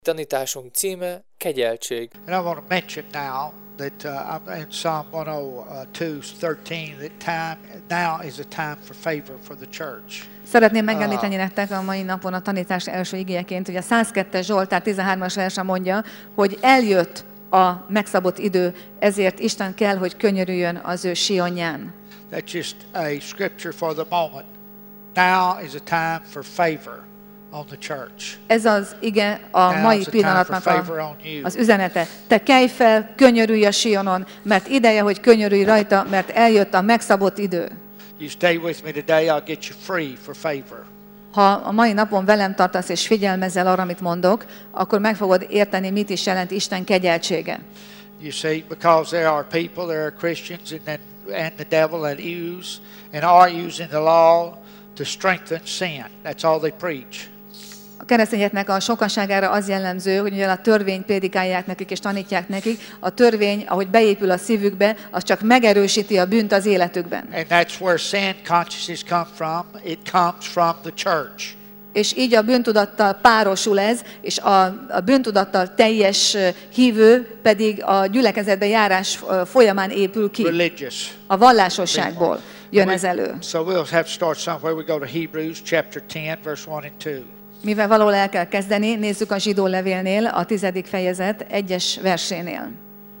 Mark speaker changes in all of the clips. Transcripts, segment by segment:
Speaker 1: Tanításunk címe kegyeltség.
Speaker 2: And I want to mention now that I'm in Psalm 102:13 that now is a time for favor for the church.
Speaker 3: Szeretném megemlíteni nektek a mai napon a tanítás első igéjeként, hogy a 102-es Zsoltár 13-as verse mondja, hogy eljött a megszabott idő, ezért Isten kell, hogy könyörüljön az ő Sionján.
Speaker 2: That's just a scripture for the moment. Now is a time for favor on the church.
Speaker 3: Ez az ige a mai pillanatnak az üzenete. Te kelj fel, könyörülj a Sionon, mert ideje, hogy könyörülj rajta, mert eljött a megszabott idő.
Speaker 2: You stay with me today, I'll get you free for favor.
Speaker 3: Ha a mai napon velem tartasz és figyelmezel arra, amit mondok, akkor meg fogod érteni, mit is jelent Isten kegyeltsége.
Speaker 2: You see, because there are people, there are Christians and the devil that use and are using the law to strengthen sin. That's all they preach.
Speaker 3: A keresztényeknek a sokaságára az jellemző, hogy mivel a törvényt prédikálják nekik és tanítják nekik, a törvény, ahogy beépül a szívükbe, az csak megerősíti a bűnt az életükben.
Speaker 2: And that's where sin consciousness comes from. It comes from the church.
Speaker 3: És így a bűntudattal párosul ez, és a bűntudattal teljes hívő pedig a gyülekezetbe járás folyamán épül ki.
Speaker 2: Religious.
Speaker 3: A vallásosságból jön ez elő.
Speaker 2: So we'll have to start somewhere. We go to Hebrews chapter 10, verse 1 and 2.
Speaker 3: Mivel valahol el kell kezdeni, nézzük a zsidó levélnél, a 10. fejezet 1-es versénél.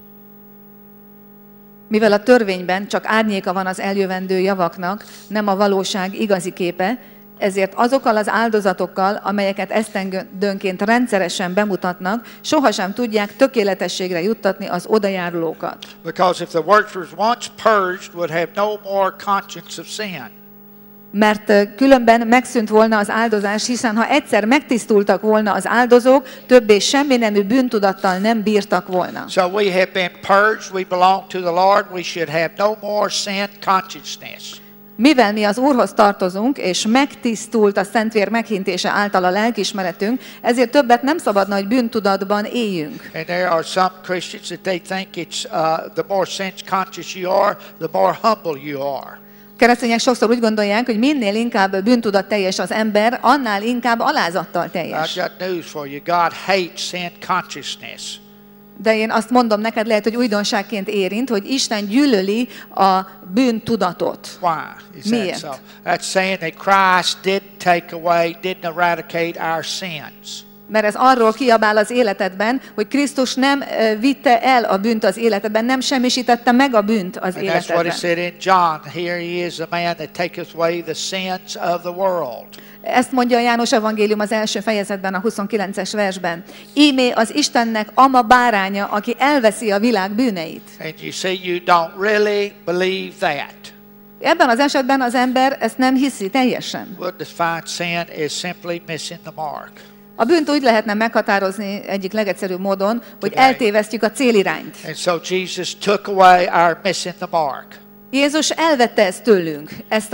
Speaker 3: Mivel a törvényben csak árnyéka van az eljövendő javaknak, nem a valóság igazi képe, ezért azokkal az áldozatokkal, amelyeket esztendőnként rendszeresen bemutatnak, sohasem tudják tökéletességre juttatni az odajárulókat.
Speaker 2: Because if the works were once purged, would have no more conscience of sin.
Speaker 3: Mert különben megszűnt volna az áldozás, hiszen ha egyszer megtisztultak volna az áldozók, többé semmi nemű bűntudattal nem bírtak volna.
Speaker 2: So we have been purged, we belong to the Lord, we should have no more sin consciousness.
Speaker 3: Mivel mi az Úrhoz tartozunk, és megtisztult a Szentvér meghintése által a lelkiismeretünk, ezért többet nem szabadna, hogy bűntudatban éljünk.
Speaker 2: And there are some Christians that they think it's the more sin conscious you are, the more humble you are.
Speaker 3: Keresztények sokszor úgy gondolják, hogy minél inkább bűntudat teljes az ember, annál inkább alázattal teljes.
Speaker 2: I've got news for you. God hates sin consciousness.
Speaker 3: De én azt mondom neked, lehet, hogy újdonságként érint, hogy Isten gyűlöli a bűntudatot.
Speaker 2: Why is that
Speaker 3: Miért?
Speaker 2: so? That's saying that Christ didn't eradicate our sins.
Speaker 3: Mert ez arról kiabál az életedben, hogy Krisztus nem vitte el a bűnt az életedben, nem semmisítette meg a bűnt az
Speaker 2: And that's what he
Speaker 3: életedben.
Speaker 2: said in John. Here he is, a man that taketh away the sins of the world.
Speaker 3: Ezt mondja a János evangélium az első fejezetben, a 29-es versben. Ímé az Istennek ama báránya, aki elveszi a világ bűneit.
Speaker 2: And you see, you don't really believe that.
Speaker 3: Ebben az esetben az ember ezt nem hiszi teljesen.
Speaker 2: What defines sin is simply missing the mark.
Speaker 3: A bűnt úgy lehetne meghatározni egyik legegyszerűbb módon, hogy eltévesztjük a célirányt.
Speaker 2: And so Jesus took away our missing the mark.
Speaker 3: Jézus elvette ezt tőlünk,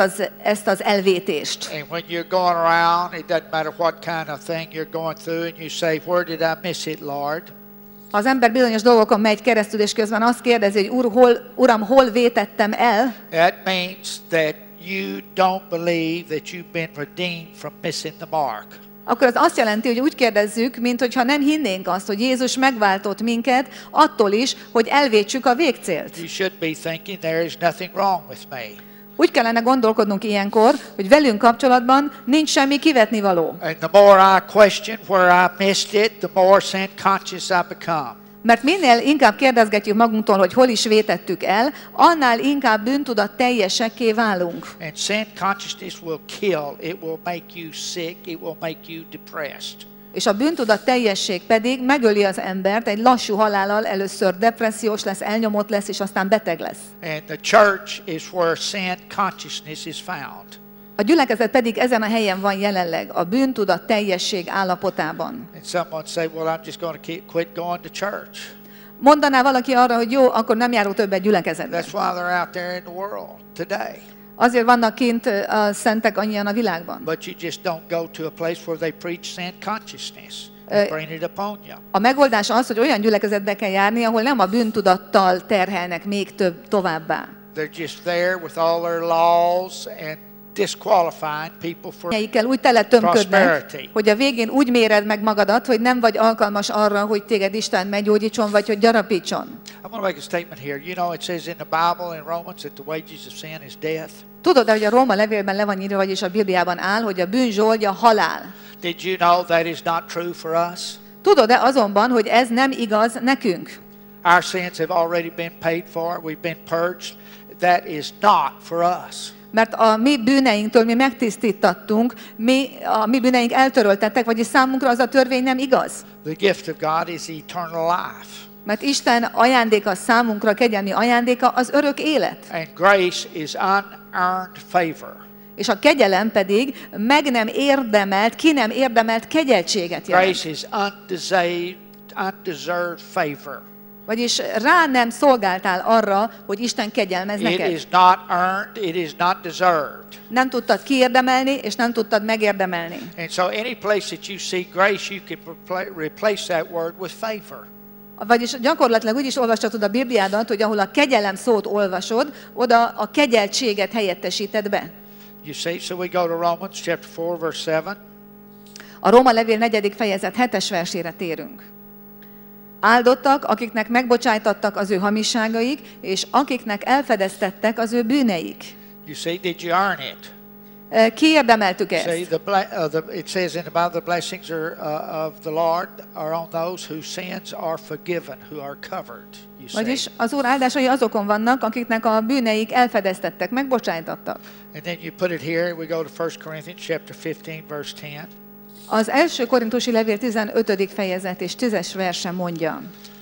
Speaker 3: ezt az elvétést.
Speaker 2: And when you're going around, it doesn't matter what kind of thing you're going through, and you say, where did I miss it, Lord?
Speaker 3: Ha az ember bizonyos dolgokon megy keresztül, és közben azt kérdezi, hogy Uram, hol vétettem el?
Speaker 2: That means that you don't believe that you've been redeemed from missing the mark.
Speaker 3: Akkor az azt jelenti, hogy úgy kérdezzük, mintha nem hinnénk azt, hogy Jézus megváltott minket attól is, hogy elvétsük a végcélt.
Speaker 2: You should be thinking there is nothing wrong with me.
Speaker 3: Úgy kellene gondolkodnunk ilyenkor, hogy velünk kapcsolatban nincs semmi kivetnivaló.
Speaker 2: And the more I question where I missed it, the more sin conscious I become.
Speaker 3: Mert minél inkább kérdezgetjük magunktól, hogy hol is vétettük el, annál inkább bűntudat teljesekké válunk.
Speaker 2: And sin consciousness will kill, it will make you sick, it will make you depressed.
Speaker 3: És a bűntudat teljesség pedig megöli az embert egy lassú halállal, először depressziós lesz, elnyomott lesz, és aztán beteg lesz.
Speaker 2: And the church is where sin consciousness is found.
Speaker 3: A gyülekezet pedig ezen a helyen van jelenleg, a bűntudat teljesség állapotában.
Speaker 2: And someone say, well, I'm just going to quit going to church.
Speaker 3: Mondaná valaki arra, hogy jó, akkor nem járok többet gyülekezetbe.
Speaker 2: That's why they're out there in the world today.
Speaker 3: Azért vannak kint a szentek annyian a világban.
Speaker 2: But you just don't go to a place where they preach sin consciousness and bring it upon you.
Speaker 3: A megoldás az, hogy olyan gyülekezetbe kell járni, ahol nem a bűntudattal terhelnek még továbbá.
Speaker 2: They're just there with all their laws and disqualifying people for
Speaker 3: Melyikkel úgy teletömködnek,
Speaker 2: prosperity.
Speaker 3: hogy a végén úgy méred meg magadat, hogy nem vagy alkalmas arra, hogy téged Isten meggyógyítson, vagy hogy gyarapítson.
Speaker 2: I want to make a statement here. You know, it says in the Bible in Romans that the wages of sin is death.
Speaker 3: Tudod, hogy a Róma levélben le van írva, vagyis a Bibliában áll, hogy a bűn zsoldja halál.
Speaker 2: Did you know that is not true for us?
Speaker 3: Tudod-e azonban, hogy ez nem igaz nekünk?
Speaker 2: Our sins have already been paid for. We've been purged. That is not for us.
Speaker 3: Mert a mi bűneinktől mi megtisztítattunk, a mi bűneink eltöröltettek, vagyis számunkra az a törvény nem igaz.
Speaker 2: The gift of God is eternal life.
Speaker 3: Mert Isten ajándéka számunkra, kegyelmi ajándéka az örök élet.
Speaker 2: And grace is unearned favor.
Speaker 3: És a kegyelem pedig meg nem érdemelt, ki nem érdemelt kegyeltséget jelent.
Speaker 2: Grace is undeserved favor.
Speaker 3: Vagyis rá nem szolgáltál arra, hogy Isten kegyelmez
Speaker 2: It
Speaker 3: neked.
Speaker 2: is not earned, it is not deserved.
Speaker 3: Nem tudtad kiérdemelni, és nem tudtad megérdemelni.
Speaker 2: And so any place that you see grace, you can replace that word with favor.
Speaker 3: Vagyis gyakorlatilag úgy is olvashatod a Bibliádat, hogy ahol a kegyelem szót olvasod, oda a kegyeltséget helyettesíted be.
Speaker 2: You see, so we go to Romans chapter 4, verse 7.
Speaker 3: A Róma levél 4. fejezet 7. versére térünk. Áldottak, akiknek megbocsájtattak az ő hamisságaik, és akiknek elfedeztettek az ő bűneik.
Speaker 2: You see, did you earn it?
Speaker 3: Kiérdemeltük
Speaker 2: See,
Speaker 3: ezt.
Speaker 2: it says in the Bible, the blessings of the Lord are on those whose sins are forgiven, who are covered. You see.
Speaker 3: Vagyis az Úr áldásai azokon vannak, akiknek a bűneik elfedeztettek, megbocsájtattak.
Speaker 2: And then you put it here, we go to 1 Corinthians chapter 15, verse 10.
Speaker 3: Az első korintusi levél 15. fejezet és 10. verse mondja.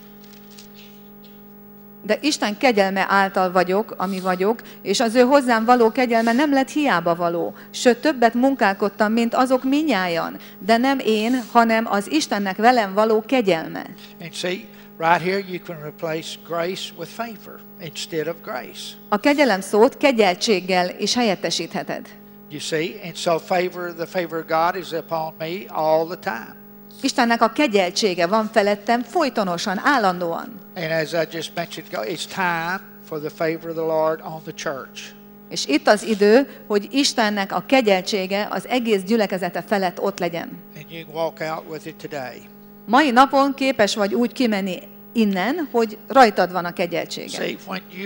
Speaker 3: De Isten kegyelme által vagyok, ami vagyok, és az ő hozzám való kegyelme nem lett hiába való. Sőt, többet munkálkodtam, mint azok minnyájan. De nem én, hanem az Istennek velem való kegyelme.
Speaker 2: And see, right here you can replace grace with favor instead of grace.
Speaker 3: A kegyelem szót kegyeltséggel is helyettesítheted.
Speaker 2: You see, and so the favor of God is upon me all the time.
Speaker 3: Istennek a kegyeltsége van felettem folytonosan, állandóan.
Speaker 2: And as I just mentioned, it's time for the favor of the Lord on the church.
Speaker 3: És itt az idő, hogy Istennek a kegyeltsége az egész gyülekezete felett ott legyen.
Speaker 2: And you can walk out with it today.
Speaker 3: Mai napon képes vagy úgy kimenni innen, hogy rajtad van a kegyeltsége.
Speaker 2: See,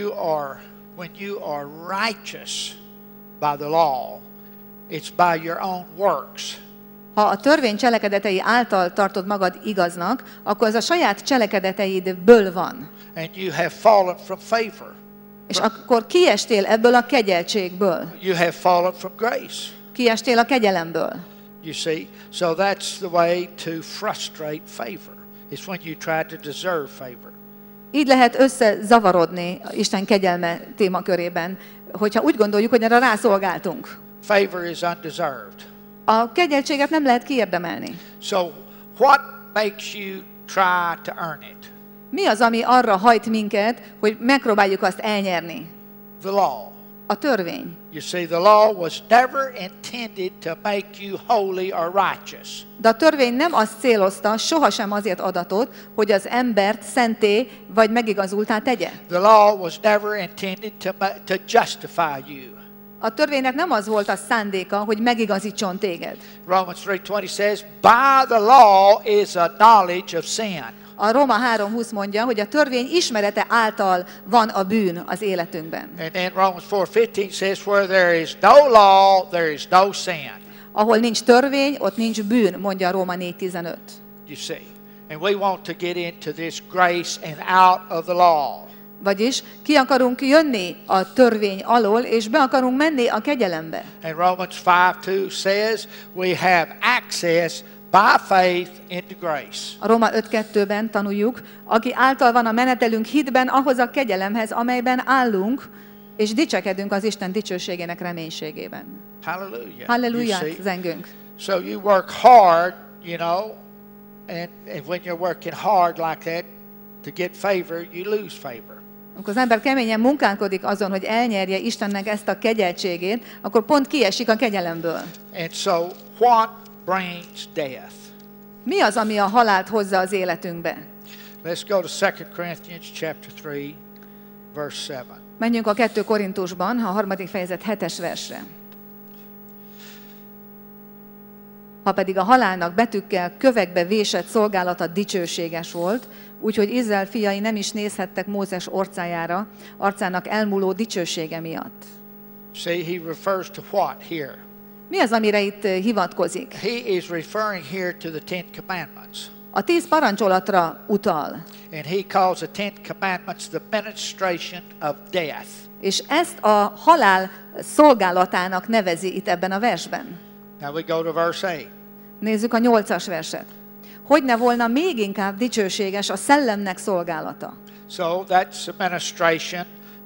Speaker 2: when you are righteous by the law, it's by your own works.
Speaker 3: Ha a törvény cselekedetei által tartod magad igaznak, akkor az a saját cselekedeteidből van.
Speaker 2: And you have fallen from favor.
Speaker 3: És akkor kiestél ebből a kegyeltségből.
Speaker 2: You have fallen from grace.
Speaker 3: Kiestél a kegyelemből.
Speaker 2: You see, so that's the way to frustrate favor. It's when you try to deserve favor.
Speaker 3: Így lehet összezavarodni Isten kegyelme témakörében, hogyha úgy gondoljuk, hogy erre rászolgáltunk.
Speaker 2: Favor is undeserved.
Speaker 3: A kegyeltséget nem lehet kiérdemelni.
Speaker 2: So what makes you try to earn it?
Speaker 3: Mi az, ami arra hajt minket, hogy megpróbáljuk azt elnyerni?
Speaker 2: The law.
Speaker 3: A törvény.
Speaker 2: You see, the law was never intended to make you holy or righteous.
Speaker 3: De a törvény nem azt célozta, sohasem azért adatot, hogy az embert szenté vagy megigazultá tegye.
Speaker 2: The law was never intended to justify you.
Speaker 3: A törvénynek nem az volt a szándéka, hogy megigazítson téged.
Speaker 2: Romans 3:20 says, by the law is a knowledge of sin.
Speaker 3: A Róma 3:20 mondja, hogy a törvény ismerete által van a bűn az életünkben.
Speaker 2: And then Romans 4:15 says, where there is no law, there is no sin.
Speaker 3: Ahol nincs törvény, ott nincs bűn, mondja a Róma 4:15.
Speaker 2: You see, and we want to get into this grace and out of the law.
Speaker 3: Vagyis ki akarunk jönni a törvény alól, és be akarunk menni a kegyelembe.
Speaker 2: And Romans 5:2 says, we have access by faith into grace.
Speaker 3: A Róma 5:2-ben tanuljuk, aki által van a menetelünk hitben ahhoz a kegyelemhez, amelyben állunk, és dicsekedünk az Isten dicsőségének reménységében.
Speaker 2: Hallelujah.
Speaker 3: Hallelujah,
Speaker 2: You see?
Speaker 3: zengünk.
Speaker 2: So you work hard, you know, and when you're working hard like that to get favor, you lose favor.
Speaker 3: Amikor az ember keményen munkálkodik azon, hogy elnyerje Istennek ezt a kegyeltségét, akkor pont kiesik a kegyelemből.
Speaker 2: And so what brings death?
Speaker 3: Mi az, ami a halált hozza az életünkbe?
Speaker 2: Let's go to 2 Corinthians chapter 3, verse 7.
Speaker 3: Menjünk a 2 Korintusban, a 3. fejezet 7. versre. ha pedig a halálnak betűkkel kövekbe vésett szolgálata dicsőséges volt, úgyhogy Izrael fiai nem is nézhettek Mózes orcájára, arcának elmúló dicsősége miatt.
Speaker 2: See, he refers to what here?
Speaker 3: Mi az, amire itt hivatkozik?
Speaker 2: He is referring here to the Ten Commandments.
Speaker 3: A 10 parancsolatra utal,
Speaker 2: And he calls the Ten Commandments the ministration of death.
Speaker 3: és ezt a halál szolgálatának nevezi itt ebben a versben.
Speaker 2: Now we go to verse 8.
Speaker 3: Nézzük a 8-as verset. Hogy ne volna még inkább dicsőséges a szellemnek szolgálata.
Speaker 2: So that's the ministration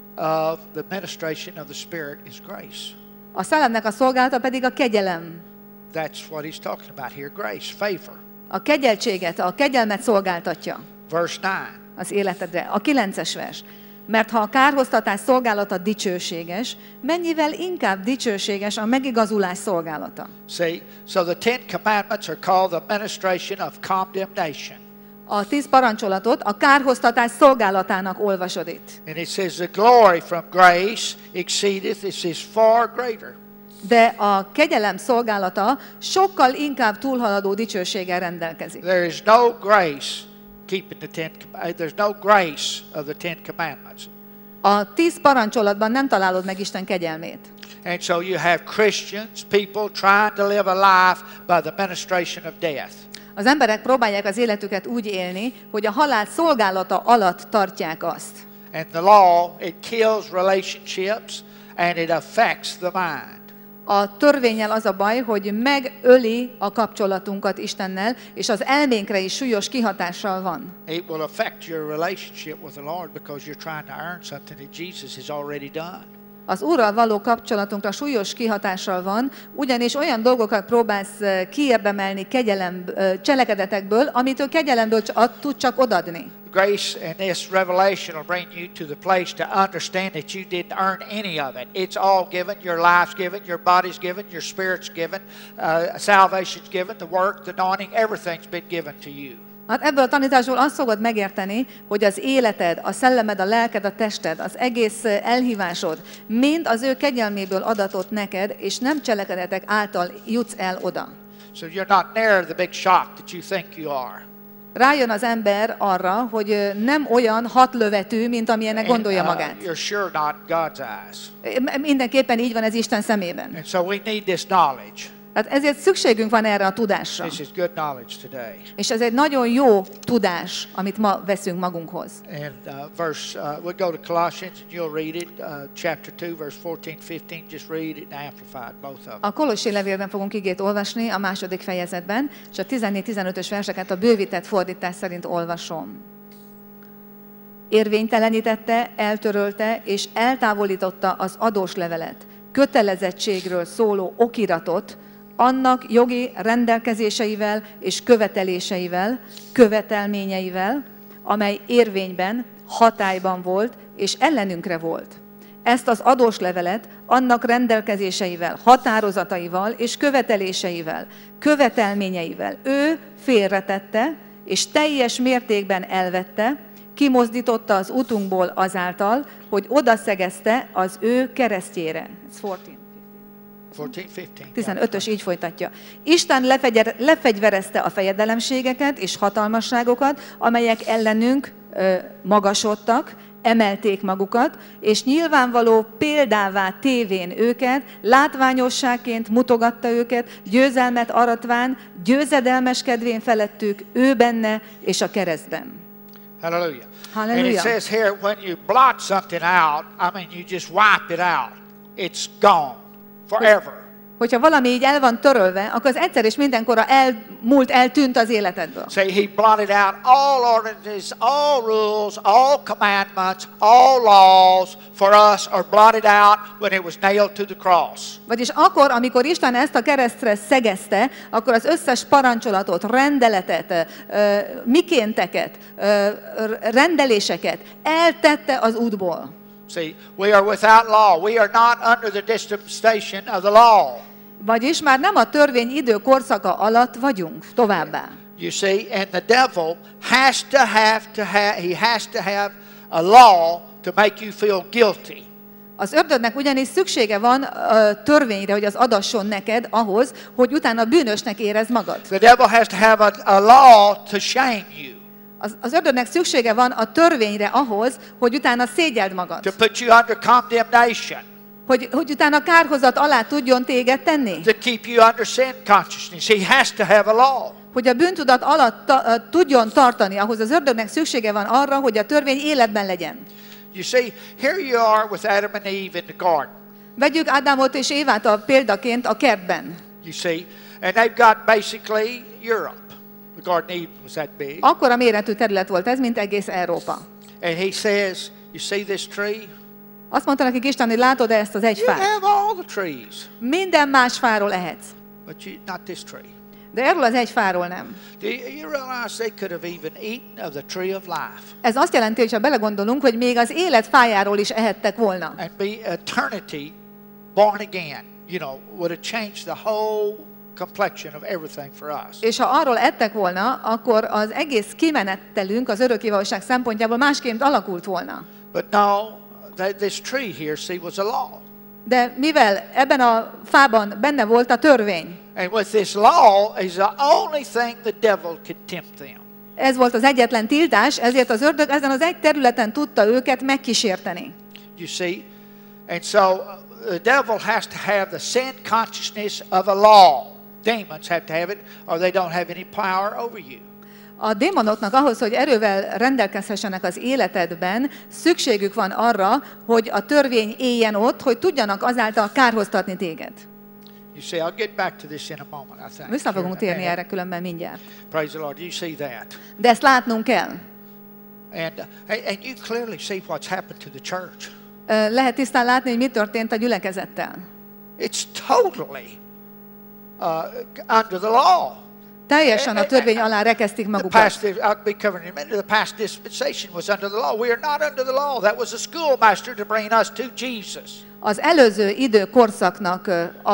Speaker 2: of the Spirit is grace.
Speaker 3: A szellemnek a szolgálata pedig a kegyelem.
Speaker 2: That's what he's talking about here, grace, favor.
Speaker 3: A kegyeltséget, a kegyelmet szolgáltatja
Speaker 2: Verse 9.
Speaker 3: az életedre. A 9-es vers. Mert ha a kárhoztatás szolgálata dicsőséges, mennyivel inkább dicsőséges a megigazulás szolgálata.
Speaker 2: See, so the Ten Commandments are called the ministration of condemnation.
Speaker 3: A 10 parancsolatot a kárhoztatás szolgálatának olvasod itt.
Speaker 2: And it says the glory from grace exceedeth, this is far greater.
Speaker 3: De a kegyelem szolgálata sokkal inkább túlhaladó dicsőséggel rendelkezik.
Speaker 2: There is no grace keeping there's no grace of the Ten Commandments.
Speaker 3: A 10 parancsolatban nem találod meg Isten kegyelmét.
Speaker 2: And so you have Christians, people trying to live a life by the ministration of death.
Speaker 3: Az emberek próbálják az életüket úgy élni, hogy a halál szolgálata alatt tartják azt.
Speaker 2: And the law, it kills relationships and it affects the mind.
Speaker 3: A törvénnyel az a baj, hogy megöli a kapcsolatunkat Istennel, és az elménkre is súlyos kihatással van.
Speaker 2: It will affect your relationship with the Lord because you're trying to earn something that Jesus has already done.
Speaker 3: Az Úrral való kapcsolatunkra súlyos kihatással van, ugyanis olyan dolgokat próbálsz kiérdemelni cselekedetekből, amit ő kegyelemből tud csak odadni.
Speaker 2: Grace and this revelation will bring you to the place to understand that you didn't earn any of it. It's all given. Your life's given, your body's given, your spirit's given, salvation's given, the work, the anointing, everything's been given to you.
Speaker 3: Hát ebből a tanításból azt fogod megérteni, hogy az életed, a szellemed, a lelked, a tested, az egész elhívásod mind az ő kegyelméből adatott neked, és nem cselekedetek által jutsz el oda.
Speaker 2: So you're not near the big shot that you think you are.
Speaker 3: Rájön az ember arra, hogy nem olyan hatlövetű, mint amilyennek gondolja magát.
Speaker 2: You're sure not God's eyes.
Speaker 3: Mindenképpen így van ez Isten szemében.
Speaker 2: And so we need this knowledge.
Speaker 3: Hát ezért szükségünk van erre a tudásra.
Speaker 2: This is good knowledge today.
Speaker 3: És ez egy nagyon jó tudás, amit ma veszünk magunkhoz.
Speaker 2: And we'll go to Colossians and you'll read it, chapter 2, verse 14-15. Just read it and amplify it, both of them.
Speaker 3: A Kolossi levélben fogunk igét olvasni, a 2. fejezetben, és a 14-15-ös verseket a bővített fordítás szerint olvasom. Érvénytelenítette, eltörölte és eltávolította az adóslevelet, kötelezettségről szóló okiratot, annak jogi rendelkezéseivel és követelményeivel, amely érvényben, hatályban volt és ellenünkre volt. Ezt az adóslevelet annak rendelkezéseivel, határozataival és követelményeivel ő félretette és teljes mértékben elvette, kimozdította az utunkból azáltal, hogy odaszegezte az ő keresztjére. 15-ös így folytatja. Isten lefegyverezte a fejedelemségeket és hatalmasságokat, amelyek ellenünk magasodtak, emelték magukat, és nyilvánvaló példává tévén őket, látványosságként mutogatta őket, győzelmet aratván, győzedelmeskedvén felettük ő benne és a keresztben.
Speaker 2: Hallelujah.
Speaker 3: Hallelujah.
Speaker 2: And it says here, when you blot something out, you just wipe it out. It's gone forever.
Speaker 3: Hogyha valami így el van törölve, akkor az egyszer és mindenkorra eltűnt az életedből.
Speaker 2: Say he blotted out all ordinances, all rules, all commandments, all laws for us are blotted out when it was nailed to the cross.
Speaker 3: Vagyis akkor, amikor Isten ezt a keresztre szegezte, akkor az összes parancsolatot, rendeletet, mikénteket, rendeléseket eltette az útból.
Speaker 2: See, we are without law. We are not under the dispensation of the law.
Speaker 3: Vagyis már nem a törvény időkorszaka alatt vagyunk továbbá.
Speaker 2: You see, and the devil has to have a law to make you feel guilty.
Speaker 3: Az ördögnek ugyanis szüksége van törvényre, hogy az adasson neked ahhoz, hogy utána bűnösnek érezd magad.
Speaker 2: The devil has to have a law to shame you.
Speaker 3: Az ördögnek szüksége van a törvényre ahhoz, hogy utána szégyeld magad.
Speaker 2: To put you under condemnation.
Speaker 3: Hogy utána kárhozat alá tudjon téged tenni.
Speaker 2: To keep you under sin consciousness. He has to have a law.
Speaker 3: Hogy a bűntudat alatt tudjon tartani, ahhoz az ördögnek szüksége van arra, hogy a törvény életben legyen.
Speaker 2: You see, here you are with Adam and Eve in the garden.
Speaker 3: Vegyük Ádámot és Évát a példaként a kertben.
Speaker 2: You see, and they've got basically Europe. The Garden of Eden was that big.
Speaker 3: Akkora méretű terület volt ez, mint egész Európa.
Speaker 2: And he says, you see this tree?
Speaker 3: Azt mondta nekik Isten, hogy látod-e ezt az egy
Speaker 2: You
Speaker 3: fát?
Speaker 2: have all the trees,
Speaker 3: Minden más fáról ehetsz,
Speaker 2: but not this tree.
Speaker 3: de erről az egy fáról nem.
Speaker 2: Do you realize they could have even eaten of the tree of life
Speaker 3: Ez azt jelenti, hogy ha belegondolunk, hogy még az élet fájáról is ehettek volna.
Speaker 2: and be eternity born again? You know, would have changed the whole complexion of everything for us.
Speaker 3: És ha arról ettek volna, akkor az egész kimenettelünk az örökkévalóság szempontjából másként alakult volna.
Speaker 2: But no, this tree here, see, was a law.
Speaker 3: De mivel ebben a fában benne volt a törvény,
Speaker 2: And with this law is the only thing the devil could tempt them.
Speaker 3: ez volt az egyetlen tiltás, ezért az ördög ezen az egy területen tudta őket megkísérteni.
Speaker 2: You see? And so the devil has to have the sin consciousness of a law. Demons have to have it, or they don't have any power over you.
Speaker 3: A démonoknak ahhoz, hogy erővel rendelkezhessenek az életedben, szükségük van arra, hogy a törvény éljen ott, hogy tudjanak azáltal kárhoztatni téged.
Speaker 2: You see, I'll get back to this in a moment, I think.
Speaker 3: Vissza fogunk térni erre különben mindjárt.
Speaker 2: Praise the Lord. You see that.
Speaker 3: De ezt látnunk kell.
Speaker 2: And you clearly see what's happened to the church.
Speaker 3: Lehet tisztán látni, hogy mi történt a gyülekezettel.
Speaker 2: It's totally under the law.
Speaker 3: Teljesen a törvény alá rekezték magukat.
Speaker 2: I'll be covering in a minute. The past dispensation was under the law. We are not under the law. That was a schoolmaster to bring us to Jesus.
Speaker 3: Az előző időkorszaknak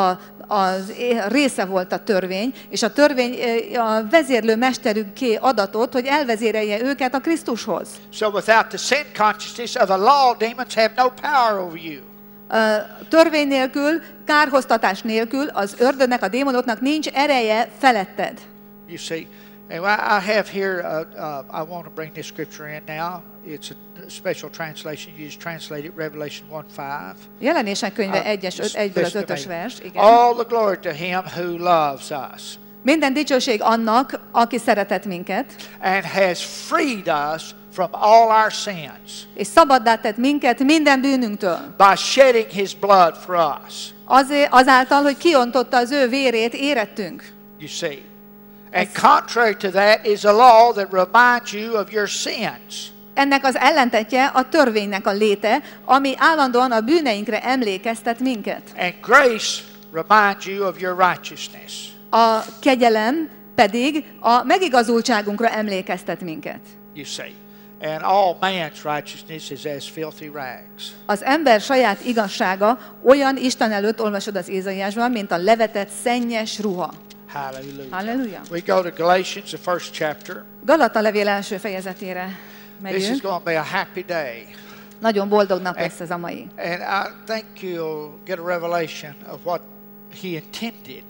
Speaker 3: az része volt a törvény, és a törvény a vezérlő mesterükké adatot, hogy elvezérelje őket a Krisztushoz.
Speaker 2: So without the sin consciousness of the law, demons have no power over you.
Speaker 3: Törvény nélkül, kárhoztatás nélkül az ördögnek, a démonoknak nincs ereje feletted.
Speaker 2: You see, and I have here, I want to bring this scripture in now. It's a special translation. You just translate it, Revelation 1:5.
Speaker 3: Jelenések könyve 1-ből az 5-ös vers. Igen.
Speaker 2: All the glory to him who loves us.
Speaker 3: Minden dicsőség annak, aki szeretett minket,
Speaker 2: and has freed us from all our sins
Speaker 3: és szabaddá tett minket minden bűnünktől.
Speaker 2: by shedding his blood for us.
Speaker 3: Azáltal, hogy kiontotta az ő vérét érettünk.
Speaker 2: You see. And contrary to that is a law that reminds you of your sins.
Speaker 3: Ennek az ellentetje a törvénynek a léte, ami állandóan a bűneinkre emlékeztet minket.
Speaker 2: And grace reminds you of your righteousness.
Speaker 3: A kegyelem pedig a megigazultságunkra emlékeztet minket.
Speaker 2: You see. And all man's righteousness is as filthy rags.
Speaker 3: Az ember saját igazsága olyan Isten előtt, olvasod az Ézaiásban, mint a levetett szennyes ruha.
Speaker 2: Hallelujah.
Speaker 3: Hallelujah.
Speaker 2: We go to Galatians, the first chapter.
Speaker 3: Galata levél első fejezetére
Speaker 2: This is
Speaker 3: megyünk.
Speaker 2: going to be a happy day.
Speaker 3: Nagyon boldog nap lesz ez a mai.
Speaker 2: And I think you'll get a revelation of what he intended.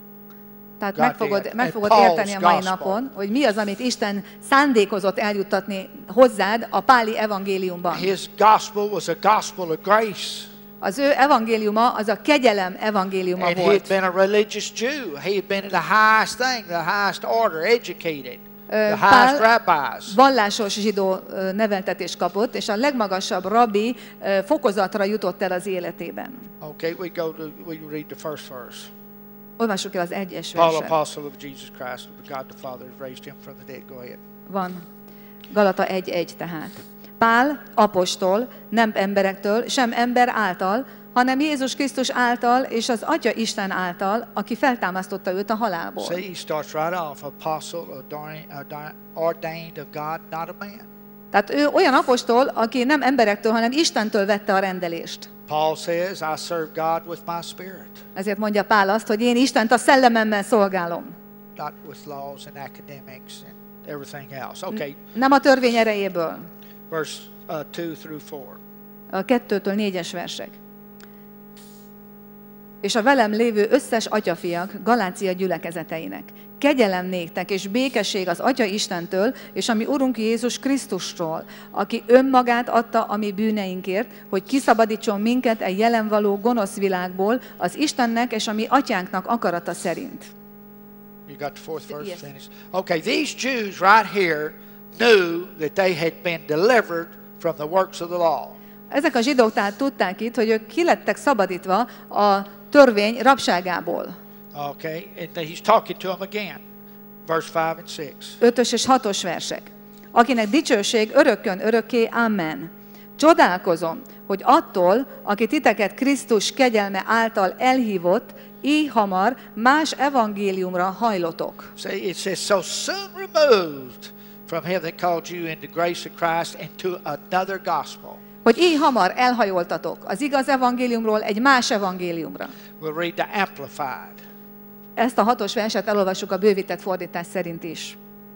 Speaker 3: Tehát
Speaker 2: God
Speaker 3: meg
Speaker 2: did.
Speaker 3: fogod
Speaker 2: And
Speaker 3: érteni a
Speaker 2: Paul's
Speaker 3: mai
Speaker 2: gospel.
Speaker 3: napon, hogy mi az, amit Isten szándékozott eljuttatni hozzád a Páli evangéliumban.
Speaker 2: His gospel was a gospel of grace.
Speaker 3: Az ő evangéliuma az a kegyelem evangéliuma
Speaker 2: And he had
Speaker 3: volt.
Speaker 2: been a religious Jew. He had been in the highest thing, the highest order, educated. The
Speaker 3: Pál
Speaker 2: highest rabbis.
Speaker 3: vallásos zsidó neveltetést kapott, és a legmagasabb rabbi fokozatra jutott el az életében.
Speaker 2: Okay, we read the first verse.
Speaker 3: Olvassuk el az 1-es
Speaker 2: Paul,
Speaker 3: verset.
Speaker 2: apostle of Jesus Christ, of God the Father, has raised him from the dead. Go ahead.
Speaker 3: Van. Galata 1:1 tehát. Pál, apostol, nem emberektől, sem ember által, hanem Jézus Krisztus által és az Atya Isten által, aki feltámasztotta őt a halálból.
Speaker 2: See, he starts right off, apostle, ordained of God, not a man.
Speaker 3: Tehát ő olyan apostol, aki nem emberektől, hanem Istentől vette a rendelést.
Speaker 2: Paul says, I serve God with my spirit,
Speaker 3: Ezért mondja Pál azt, hogy én Istent a szellememmel szolgálom.
Speaker 2: not with laws and academics and everything else. Okay,
Speaker 3: Nem a törvény erejéből.
Speaker 2: verse 2 through 4.
Speaker 3: a 2-től 4-es versek. És a velem lévő összes atyafiak Galácia gyülekezeteinek. Kegyelem néktek és békesség az Atya Istentől, és a mi Urunk Jézus Krisztustól, aki önmagát adta a mi bűneinkért, hogy kiszabadítson minket egy jelenvaló gonosz világból, az Istennek és a mi atyánknak akarata szerint.
Speaker 2: You got the fourth verse
Speaker 3: Yes.
Speaker 2: finished? Okay, these Jews right here knew that they had been delivered from the works of the law.
Speaker 3: Ezek a zsidók tehát tudták itt, hogy ők ki lettek szabadítva a törvény rabságából.
Speaker 2: Okay, and he's talking to them again. Verse 5 and 6.
Speaker 3: 5-ös és 6-os versek. Akinek dicsőség örökkön örökké, amen. Csodálkozom, hogy attól, aki titeket Krisztus kegyelme által elhívott, így hamar más evangéliumra hajlotok.
Speaker 2: See, it says, so soon removed from him that called you into grace of Christ into another gospel.
Speaker 3: Hogy így hamar elhajoltatok az igaz evangéliumról egy más evangéliumra.
Speaker 2: We'll read the Amplified.
Speaker 3: Ezt a 6-os verset elolvassuk a bővített fordítás szerint is.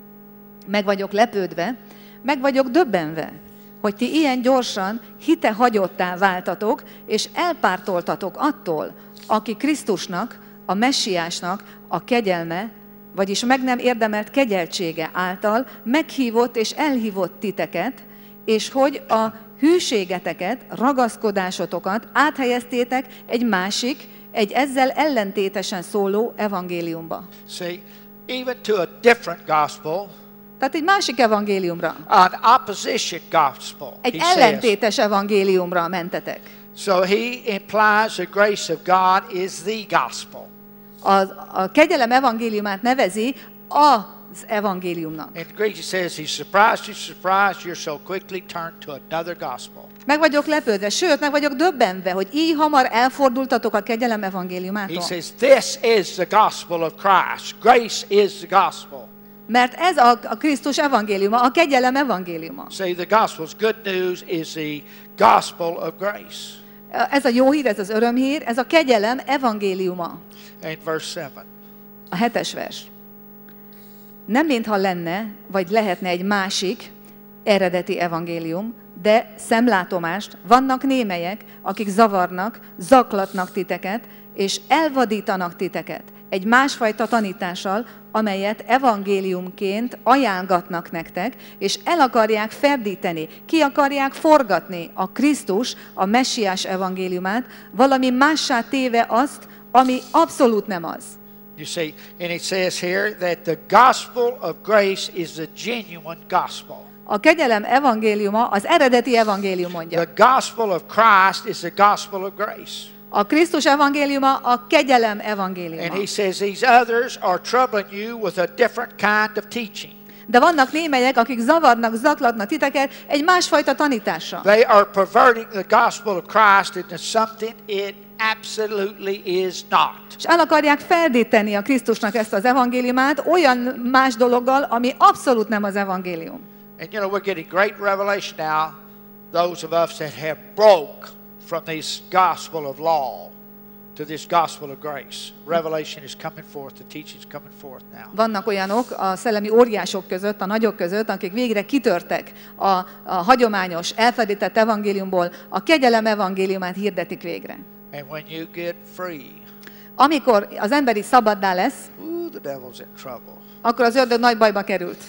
Speaker 3: Meg vagyok lepődve, meg vagyok döbbenve, hogy ti ilyen gyorsan hitehagyottá váltatok, és elpártoltatok attól, aki Krisztusnak, a Messiásnak a kegyelme, vagyis meg nem érdemelt kegyeltsége által meghívott és elhívott titeket, és hogy a hűségeteket, ragaszkodásotokat áthelyeztétek egy másik, egy ezzel ellentétesen szóló evangéliumba.
Speaker 2: See, even to a different gospel,
Speaker 3: Tehát egy másik evangéliumra,
Speaker 2: an opposition gospel,
Speaker 3: egy
Speaker 2: he says.
Speaker 3: ellentétes evangéliumra mentetek.
Speaker 2: So he implies the grace of God is the gospel.
Speaker 3: A kegyelem evangéliumát nevezi az evangéliumnak.
Speaker 2: In the Greek it says, he's surprised you're so quickly turned to another gospel.
Speaker 3: Meg vagyok lepődve, sőt, meg vagyok döbbenve, hogy így hamar elfordultatok a kegyelem
Speaker 2: He
Speaker 3: evangéliumától.
Speaker 2: says, this is the gospel of Christ. Grace is the gospel.
Speaker 3: Mert ez a Krisztus evangéliuma, a kegyelem evangéliuma.
Speaker 2: See, the gospel's good news is the gospel of grace.
Speaker 3: Ez a jó hír, ez az örömhír, ez a kegyelem evangéliuma.
Speaker 2: And verse 7.
Speaker 3: A 7-es vers. Nem mintha lenne, vagy lehetne egy másik eredeti evangélium, de szemlátomást, vannak némelyek, akik zavarnak, zaklatnak titeket, és elvadítanak titeket egy másfajta tanítással, amelyet evangéliumként ajánlgatnak nektek, és el akarják ferdíteni, ki akarják forgatni a Krisztus, a Messiás evangéliumát, valami mássá téve azt, ami abszolút nem az.
Speaker 2: You see, and it says here that the gospel of grace is the genuine gospel.
Speaker 3: A kegyelem evangéliuma az eredeti evangélium mondja.
Speaker 2: The gospel of Christ is the gospel of grace.
Speaker 3: A Krisztus evangéliuma a kegyelem
Speaker 2: And
Speaker 3: evangéliuma.
Speaker 2: he says these others are troubling you with a different kind of teaching.
Speaker 3: De vannak némelyek, akik zavarnak, zaklatnak titeket egy másfajta tanítással.
Speaker 2: They are perverting the gospel of Christ into something it absolutely is not.
Speaker 3: És el akarják ferdíteni a Krisztusnak ezt az evangéliumát olyan más dologgal, ami abszolút nem az evangélium.
Speaker 2: And you know, we're getting great revelation now, those of us that have broke from this gospel of law to this gospel of grace. Revelation is coming forth, the teaching is coming forth now.
Speaker 3: Vannak olyanok a szellemi óriások között, a nagyok között, akik végre kitörtek a hagyományos, elfedített evangéliumból, a kegyelem evangéliumát hirdetik végre.
Speaker 2: And when you get free,
Speaker 3: Amikor az emberi szabaddá lesz,
Speaker 2: the devil's in trouble.
Speaker 3: akkor az ördög nagy bajba került.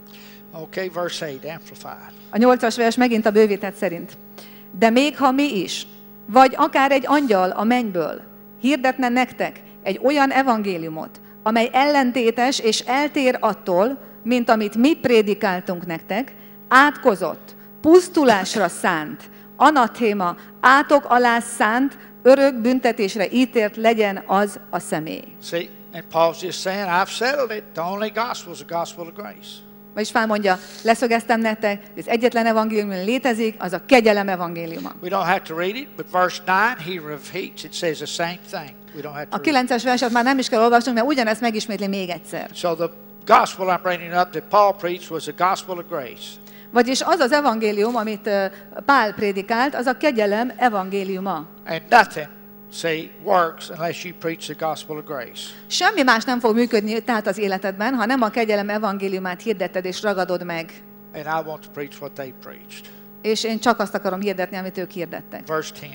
Speaker 2: Okay, verse 8, Amplified.
Speaker 3: A 8-as vers megint a bővített szerint. De még ha mi is, vagy akár egy angyal a mennyből hirdetne nektek egy olyan evangéliumot, amely ellentétes és eltér attól, mint amit mi prédikáltunk nektek, átkozott, pusztulásra szánt, anatéma, átok alá szánt, örök büntetésre ítélt legyen az a személy.
Speaker 2: See, and Paul's just saying, I've settled it. The only gospel is the gospel of grace.
Speaker 3: Vagyis felmondja, leszögeztem nektek, hogy az egyetlen evangélium, ami létezik, az a kegyelem evangéliuma.
Speaker 2: We don't have to read it, but verse 9, he repeats, it says the same thing. We don't have to
Speaker 3: A
Speaker 2: read it.
Speaker 3: 9-es verset már nem is kell olvasnunk, mert ugyanezt megismétli még egyszer.
Speaker 2: So the gospel I'm bringing up that Paul preached was the gospel of grace.
Speaker 3: Vagyis az az evangélium, amit Pál prédikált, az a kegyelem evangéliuma.
Speaker 2: And nothing, see, works unless you preach the gospel of grace.
Speaker 3: Semmi más nem fog működni tehát az életedben, ha nem a kegyelem evangéliumát hirdeted és ragadod meg.
Speaker 2: And I want to preach what they preached.
Speaker 3: és én csak azt akarom hirdetni, amit ők hirdettek.
Speaker 2: Verse 10.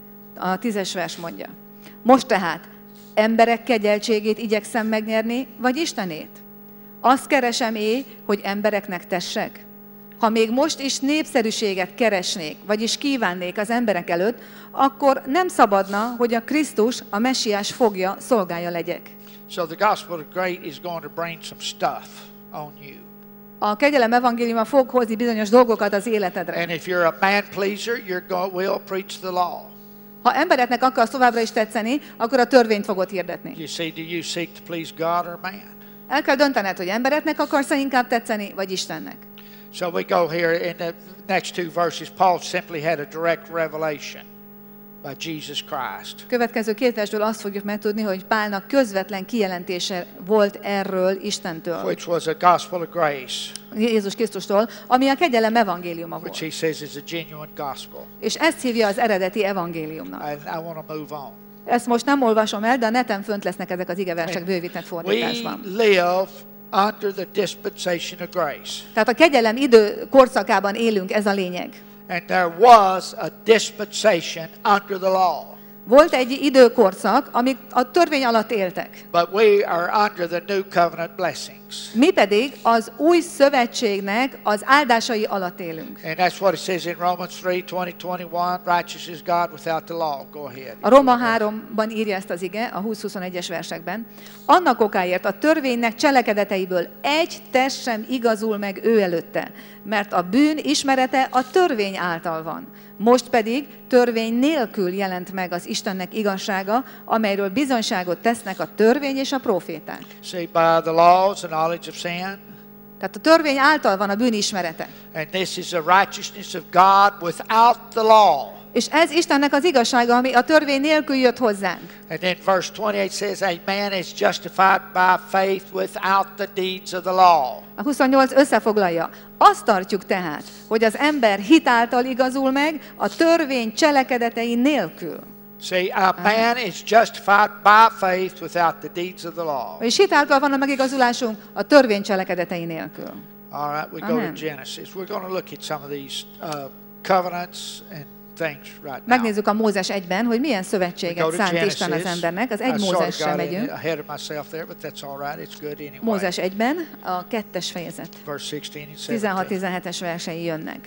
Speaker 3: A 10-es vers mondja. Most tehát emberek kegyeltségét igyekszem megnyerni, vagy Istenét? Azt keresem hogy embereknek tessek? Ha még most is népszerűséget keresnék, vagyis kívánnék az emberek előtt, akkor nem szabadna, hogy a Krisztus, a Messiás fogja, szolgája legyek.
Speaker 2: So the gospel of grace is going to bring some stuff on you.
Speaker 3: A kegyelem evangéliuma fog hozni bizonyos dolgokat az életedre.
Speaker 2: And if you're a man pleaser, will preach the law.
Speaker 3: Ha embereknek akarsz továbbra is tetszeni, akkor a törvényt fogod hirdetni.
Speaker 2: You see, do you seek to please God or man?
Speaker 3: El kell döntened, hogy embereknek akarsz inkább tetszeni, vagy Istennek.
Speaker 2: So we go here in the next two verses. Paul simply had a direct revelation by Jesus Christ.
Speaker 3: Következő két versből azt fogjuk megtudni, hogy Pálnak közvetlen kijelentése volt erről Istentől,
Speaker 2: Which was a gospel of grace,
Speaker 3: Jézus Krisztustól, ami a kegyelem evangéliuma
Speaker 2: which
Speaker 3: volt.
Speaker 2: he says is a genuine gospel.
Speaker 3: És ezt hívja az eredeti evangéliumnak.
Speaker 2: And I want to move on.
Speaker 3: Ezt most nem olvasom el, de a neten fönt lesznek ezek az igeversek bővített
Speaker 2: We
Speaker 3: fordításban.
Speaker 2: live under the dispensation of grace.
Speaker 3: Tehát a kegyelem idő korszakában élünk, ez a lényeg.
Speaker 2: And there was a dispensation under the law.
Speaker 3: Volt egy időkorszak, amíg a törvény alatt éltek.
Speaker 2: But we are under the new covenant blessings.
Speaker 3: Mi pedig az új szövetségnek az áldásai alatt élünk.
Speaker 2: And that's what it says in Romans 3:20-21, righteous is God without the law. Go ahead.
Speaker 3: A Roma 3-ban írja ezt az ige, a 20-21-es versekben. Annak okáért a törvénynek cselekedeteiből egy test sem igazul meg ő előtte, mert a bűn ismerete a törvény által van. Most pedig törvény nélkül jelent meg az Istennek igazsága, amelyről bizonyságot tesznek a törvény és a próféták.
Speaker 2: See, by the laws, the knowledge of sin.
Speaker 3: Tehát a törvény által van a bűn ismerete.
Speaker 2: And this is the righteousness of God without the law.
Speaker 3: És ez Istennek az igazsága, ami a törvény nélkül jött hozzánk.
Speaker 2: And then verse 28 says, a man is justified by faith without the deeds of the law.
Speaker 3: A 28 összefoglalja. Azt tartjuk tehát, hogy az ember hit által igazul meg, a törvény cselekedetei nélkül.
Speaker 2: See, a man is justified by faith without the deeds of the law.
Speaker 3: És hit által van a megigazulásunk, a törvény cselekedetei nélkül.
Speaker 2: All right, we go
Speaker 3: Amen.
Speaker 2: to Genesis. We're going to look at some of these covenants and things right now.
Speaker 3: Megnézzük a Mózes 1-ben, hogy milyen
Speaker 2: We go
Speaker 3: szövetséget
Speaker 2: to
Speaker 3: szánt Isten az
Speaker 2: Genesis.
Speaker 3: embernek. Az
Speaker 2: I
Speaker 3: 1
Speaker 2: sort of
Speaker 3: Mózesre
Speaker 2: got
Speaker 3: megyünk.
Speaker 2: ahead of myself there, but that's all right. It's good anyway.
Speaker 3: Mózes 1-ben a 2-es fejezet.
Speaker 2: Verse 16 and 17.
Speaker 3: 16-17-es versei jönnek.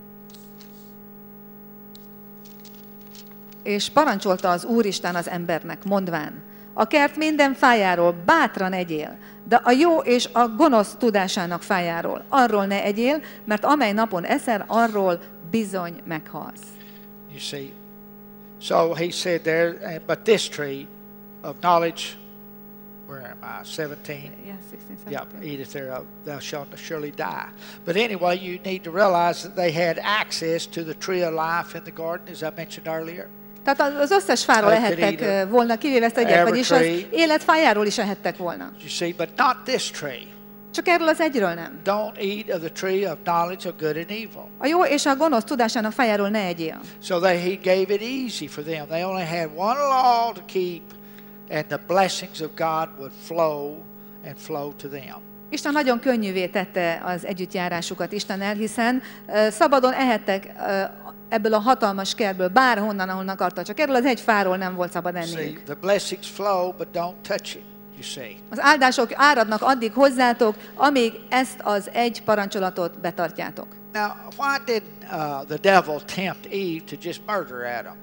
Speaker 3: És parancsolta az Úristen az embernek, mondván, a kert minden fájáról bátran egyél, de a jó és a gonosz tudásának fájáról arról ne egyél, mert amely napon eszel, arról bizony meghalsz.
Speaker 2: You see, so he said there, but this tree of knowledge, where am I? 17. Yeah, eat it thereof, thou shalt surely die. But anyway, you need to realize that they had access to the tree of life in the garden, as I mentioned earlier.
Speaker 3: Tehát az összes fáról ehettek volna, kivéve ezt egyet, vagyis az életfájáról is ehettek volna.
Speaker 2: You see, but not this tree.
Speaker 3: Csak erről az egyről nem.
Speaker 2: Don't eat of the tree of knowledge of good and evil.
Speaker 3: A jó és a gonosz tudásának fájáról ne egyél.
Speaker 2: So he gave it easy for them. They only had one law to keep, and the blessings of God would flow to them.
Speaker 3: Isten nagyon könnyűvé tette az együttjárásukat Istennel, hiszen szabadon ehettek ebből a hatalmas kertből, bárhonnan, ahol akartak. Csak erről az egy fáról nem volt szabad
Speaker 2: See,
Speaker 3: enniük.
Speaker 2: the blessings flow, but don't touch it, you see.
Speaker 3: Az áldások áradnak addig hozzátok, amíg ezt az egy parancsolatot betartjátok.
Speaker 2: Now, why did the devil tempt Eve to just murder Adam?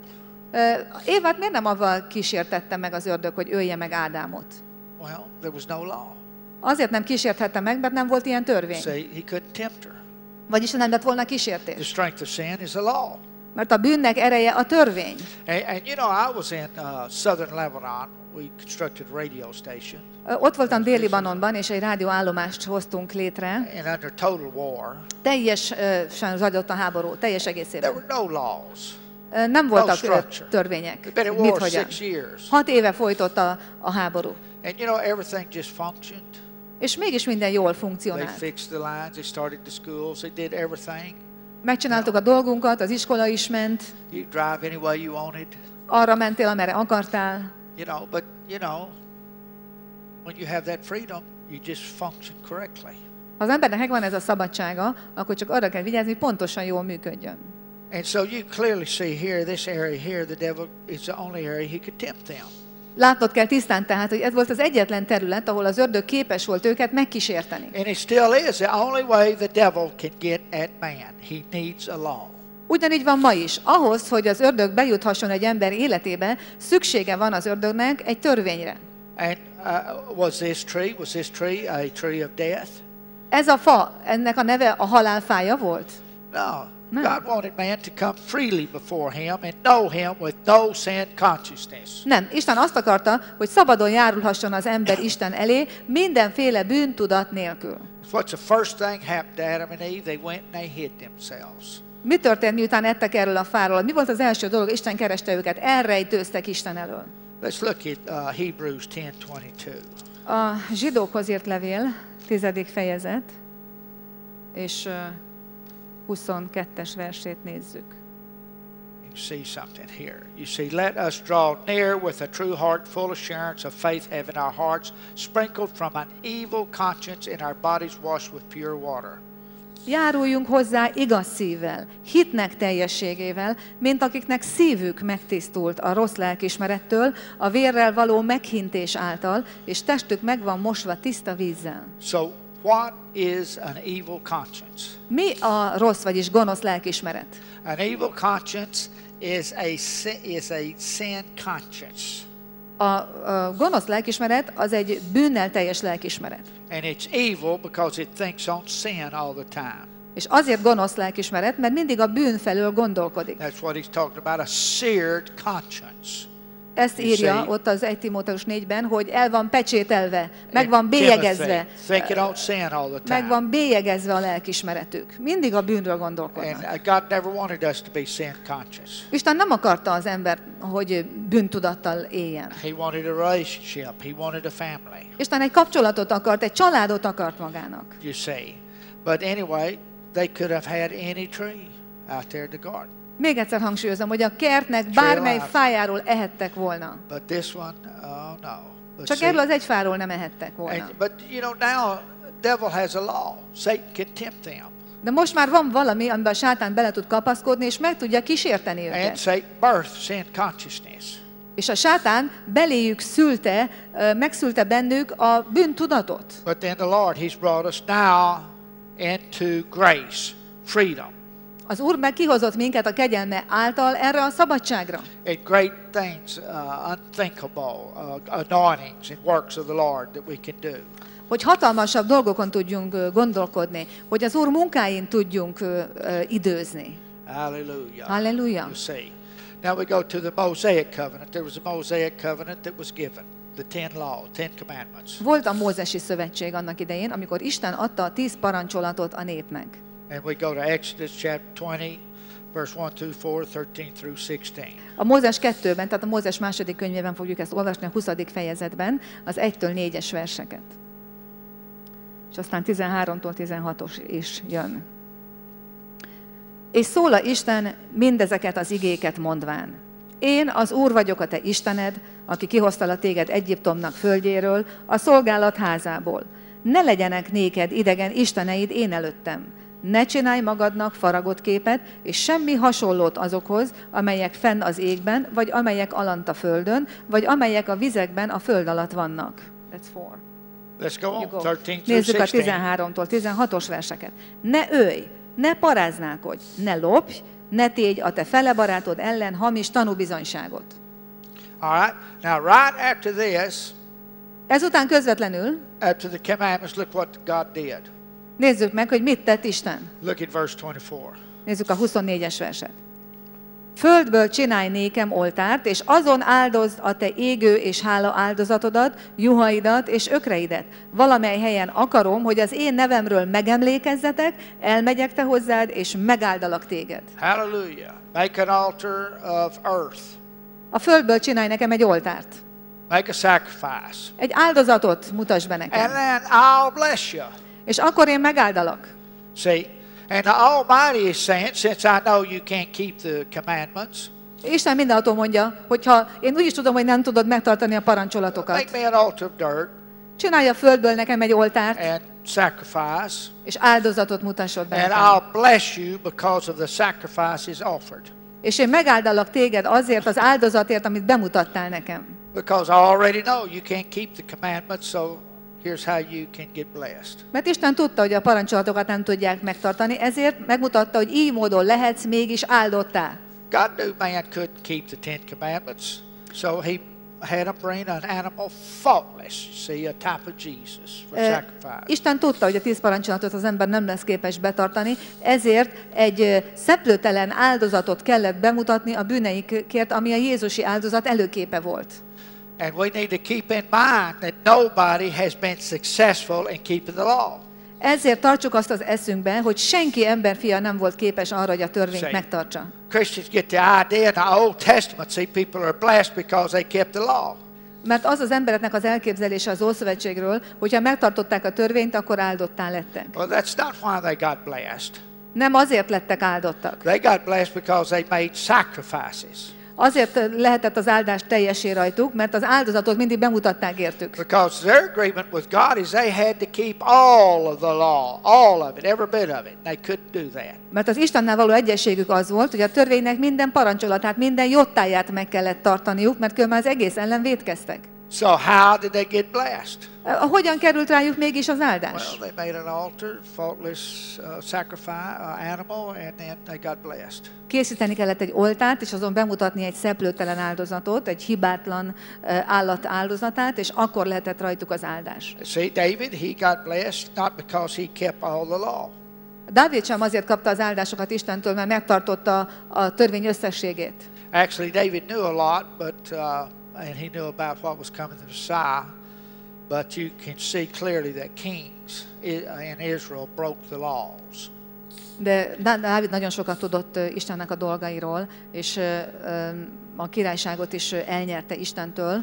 Speaker 3: Évát miért nem avval kísértette meg az ördög, hogy ölje meg Ádámot?
Speaker 2: Well, there was no law.
Speaker 3: Azért nem kísérthette meg, mert nem volt ilyen törvény.
Speaker 2: See, he couldn't tempt her.
Speaker 3: Vagyis nem lett volna
Speaker 2: The
Speaker 3: kísértés.
Speaker 2: strength of sin is the law.
Speaker 3: Mert a bűnnek ereje a törvény.
Speaker 2: And you know, I was in southern Lebanon. We constructed a radio station.
Speaker 3: Ott voltam Dél-Libanonban, és egy rádióállomást hoztunk létre.
Speaker 2: And under total war,
Speaker 3: Teljesen zajlott a háború, teljes
Speaker 2: there
Speaker 3: egészében.
Speaker 2: were no laws.
Speaker 3: Nem voltak
Speaker 2: structure.
Speaker 3: törvények.
Speaker 2: Been at
Speaker 3: Mit,
Speaker 2: war
Speaker 3: hogyan.
Speaker 2: 6 years.
Speaker 3: 6 éve folytott a háború.
Speaker 2: And you know, everything just functioned.
Speaker 3: És mégis minden jól
Speaker 2: They
Speaker 3: funkcionált.
Speaker 2: fixed the lines, they started the schools, they did everything.
Speaker 3: Megcsináltuk a dolgunkat, az iskola is ment,
Speaker 2: You drive any way you wanted,
Speaker 3: arra mentél, amerre akartál.
Speaker 2: but when you have that freedom, you just function correctly.
Speaker 3: Ha az embernek megvan ez a szabadsága, akkor csak arra kell vigyázni, hogy pontosan jól működjön.
Speaker 2: And so you clearly see here, this area here, the devil is the only area he could tempt them.
Speaker 3: Látnod kell tisztán tehát, hogy ez volt az egyetlen terület, ahol az ördög képes volt őket megkísérteni.
Speaker 2: And it still is the only way the devil can get at man. He needs a law.
Speaker 3: Ugyanígy van ma is. Ahhoz, hogy az ördög bejuthasson egy ember életébe, szüksége van az ördögnek egy törvényre.
Speaker 2: And was this tree a tree of death?
Speaker 3: Ez a fa, ennek a neve a halálfája volt?
Speaker 2: No. God wanted man to come freely before him and know him with no sin consciousness.
Speaker 3: Nem, Isten azt akarta, hogy szabadon járulhasson az ember Isten elé, mindenféle bűntudat nélkül.
Speaker 2: What's the first thing happened to Adam and Eve? They went and they hid themselves.
Speaker 3: Mi történt, miután ettek erről a fáról? Mi volt az első dolog? Isten kereste őket, elrejtőztek Isten elől.
Speaker 2: Let's look at Hebrews 10:22.
Speaker 3: A zsidókhoz írt levél, 10. fejezet, és 22-es versét nézzük.
Speaker 2: You see something here. You see, let us draw near with a true heart, full assurance of faith, having our hearts sprinkled from an evil conscience and our bodies washed with pure water.
Speaker 3: Járuljunk hozzá igaz szívvel, hitnek teljességével, mint akiknek szívük megtisztult a rossz lelkiismerettől, a vérrel való meghintés által, és testük meg van mosva tiszta vízzel.
Speaker 2: So, what is an evil conscience?
Speaker 3: Mi a rossz, vagyis gonosz lelkiismeret?
Speaker 2: An evil conscience is a sin conscience.
Speaker 3: A gonosz lelkiismeret az egy bűnnel teljes lelkiismeret.
Speaker 2: And it's evil because it thinks on sin all the time.
Speaker 3: És azért gonosz lelkiismeret, mert mindig a bűn felől gondolkodik.
Speaker 2: That's what he's talking about, a seared conscience.
Speaker 3: Ezt írja ott az 1 Timóteus 4-ben, hogy el van pecsételve, meg van bélyegezve,
Speaker 2: Thinking on sin all the time.
Speaker 3: meg van bélyegezve a lelkiismeretük. Mindig a bűnről gondolkodnak.
Speaker 2: And God never wanted us to be sin conscious.
Speaker 3: Isten nem akarta az ember, hogy bűntudattal éljen.
Speaker 2: He wanted a relationship. He wanted a family.
Speaker 3: Isten egy kapcsolatot akart, egy családot akart magának.
Speaker 2: You see. But anyway, they could have had any tree out there in the garden.
Speaker 3: Még egyszer hangsúlyozom, hogy a kertnek bármely fájáról ehettek volna.
Speaker 2: But this one, oh no. But
Speaker 3: Csak erről az egy fáról nem ehettek volna.
Speaker 2: but you know, now devil has a law. Satan can tempt them.
Speaker 3: De most már van valami, amiben a sátán bele tud kapaszkodni, és meg tudja kísérteni
Speaker 2: And
Speaker 3: őket.
Speaker 2: Satan birthed sin consciousness.
Speaker 3: És a sátán beléjük szülte, megszülte bennük a bűntudatot.
Speaker 2: But then the Lord, He's brought us now into grace, freedom.
Speaker 3: Az Úr meg kihozott minket a kegyelme által erre a szabadságra.
Speaker 2: And great things, unthinkable anointings and works of the Lord that we can do.
Speaker 3: Hogy hatalmasabb dolgokon tudjunk gondolkodni, hogy az Úr munkáin tudjunk időzni.
Speaker 2: Hallelujah.
Speaker 3: Hallelujah.
Speaker 2: You see. Now we go to the Mosaic covenant. There was a Mosaic covenant that was given. The 10 commandments.
Speaker 3: Volt a Mózesi szövetség annak idején, amikor Isten adta a 10 parancsolatot a népnek.
Speaker 2: And we go to Exodus chapter 20, verse 1 through 4, 13 through 16.
Speaker 3: A Mózes 2-ben, tehát a Mózes második könyvében fogjuk ezt olvasni, a 20. fejezetben, az 1-től 4-es verseket. És aztán 13-tól 16-os is jön. És szóla Isten mindezeket az igéket mondván. Én az Úr vagyok a te Istened, aki kihoztalak téged Egyiptomnak földjéről, a szolgálat házából. Ne legyenek néked idegen isteneid én előttem. Ne csinálj magadnak faragott képet, és semmi hasonlót azokhoz, amelyek fenn az égben, vagy amelyek alant a földön, vagy amelyek a vizekben a föld alatt vannak. That's 4.
Speaker 2: Let's go on. 13 through
Speaker 3: Nézzük a
Speaker 2: 16.
Speaker 3: 13-tól 16-os verseket. Ne ölj, ne paráználkodj, ne lopj, ne tégy a te fele barátod ellen hamis tanúbizonyságot.
Speaker 2: All right. Now, right after this,
Speaker 3: Ezután közvetlenül
Speaker 2: after the commandments, look what God did.
Speaker 3: nézzük meg, hogy mit tett Isten.
Speaker 2: Look at verse 24.
Speaker 3: Nézzük a 24-es verset. Földből csinálj nékem oltárt, és azon áldozd a te égő és hála áldozatodat, juhaidat és ökreidet. Valamely helyen akarom, hogy az én nevemről megemlékezzetek, elmegyek te hozzád, és megáldalak téged.
Speaker 2: Hallelujah. Make an altar of earth.
Speaker 3: A földből csinálj nekem egy oltárt.
Speaker 2: Make a sacrifice.
Speaker 3: Egy áldozatot mutasd be
Speaker 2: And
Speaker 3: nekem.
Speaker 2: then I'll bless you.
Speaker 3: És akkor én megáldalak.
Speaker 2: See? And the Almighty is saying, since I know you can't keep the commandments,
Speaker 3: Isten mindenható mondja, hogyha én úgy is tudom, hogy nem tudod megtartani a parancsolatokat.
Speaker 2: make me an altar of dirt.
Speaker 3: Csinálj a földből nekem egy oltárt,
Speaker 2: and sacrifice,
Speaker 3: és áldozatot mutassod be
Speaker 2: and
Speaker 3: nekem.
Speaker 2: I'll bless you because of the sacrifice is offered.
Speaker 3: És én megáldalak téged azért az áldozatért, amit bemutattál nekem.
Speaker 2: Because I already know you can't keep the commandments, so here's how you can get blessed.
Speaker 3: Mert Isten tudta, hogy a parancsolatokat nem tudják megtartani, ezért megmutatta, hogy így módon lehetsz mégis áldottá.
Speaker 2: God knew man couldn't keep the Ten Commandments, so he had him bring an animal faultless, you see, a type of Jesus for sacrifice.
Speaker 3: Isten tudta, hogy a 10 parancsolatot az ember nem lesz képes betartani, ezért egy szeplőtelen áldozatot kellett bemutatni a bűneikért, ami a Jézusi áldozat előképe volt.
Speaker 2: And we need to keep in mind that nobody has been successful in keeping the law.
Speaker 3: Ezért tartsuk azt az eszünkbe, hogy senki emberfia nem volt képes arra, hogy a törvényt megtartsa.
Speaker 2: Christians get the idea in the Old Testament, see, people are blessed because they kept the law.
Speaker 3: Mert az az embereknek az elképzelése az Ószövetségről, hogyha megtartották a törvényt, akkor áldottá lettek.
Speaker 2: Well, that's not why they got blessed.
Speaker 3: Nem azért lettek áldottak.
Speaker 2: They got blessed because they made sacrifices.
Speaker 3: Azért lehetett az áldás teljesé rajtuk, mert az áldozatot mindig bemutatták értük.
Speaker 2: Because their agreement with God is they had to keep all of the law, all of it, every bit of it. They couldn't do that.
Speaker 3: Mert az Istennel való egyességük az volt, hogy a törvénynek minden parancsolatát, minden jottáját meg kellett tartaniuk, mert különben az egész ellen vétkeztek.
Speaker 2: So how did they get blessed?
Speaker 3: Hogyan került rájuk mégis az áldás?
Speaker 2: Well, they made an altar, faultless sacrifice, animal, and then they got blessed.
Speaker 3: Készíteni kellett egy oltárt, és azon bemutatni egy szeplőtelen áldozatot, egy hibátlan állat áldozatát, és akkor lehetett rajtuk az áldás.
Speaker 2: See, David, he got blessed not because he kept all the law.
Speaker 3: Dávid sem azért kapta az áldásokat Istentől, mert megtartotta a törvény összességét.
Speaker 2: Actually, David knew a lot, but and he knew about what was coming to the Messiah. But you can see clearly that kings in Israel broke the laws.
Speaker 3: De Dávid nagyon sokat tudott Istennek a dolgairól, és a királyságot is elnyerte Istentől.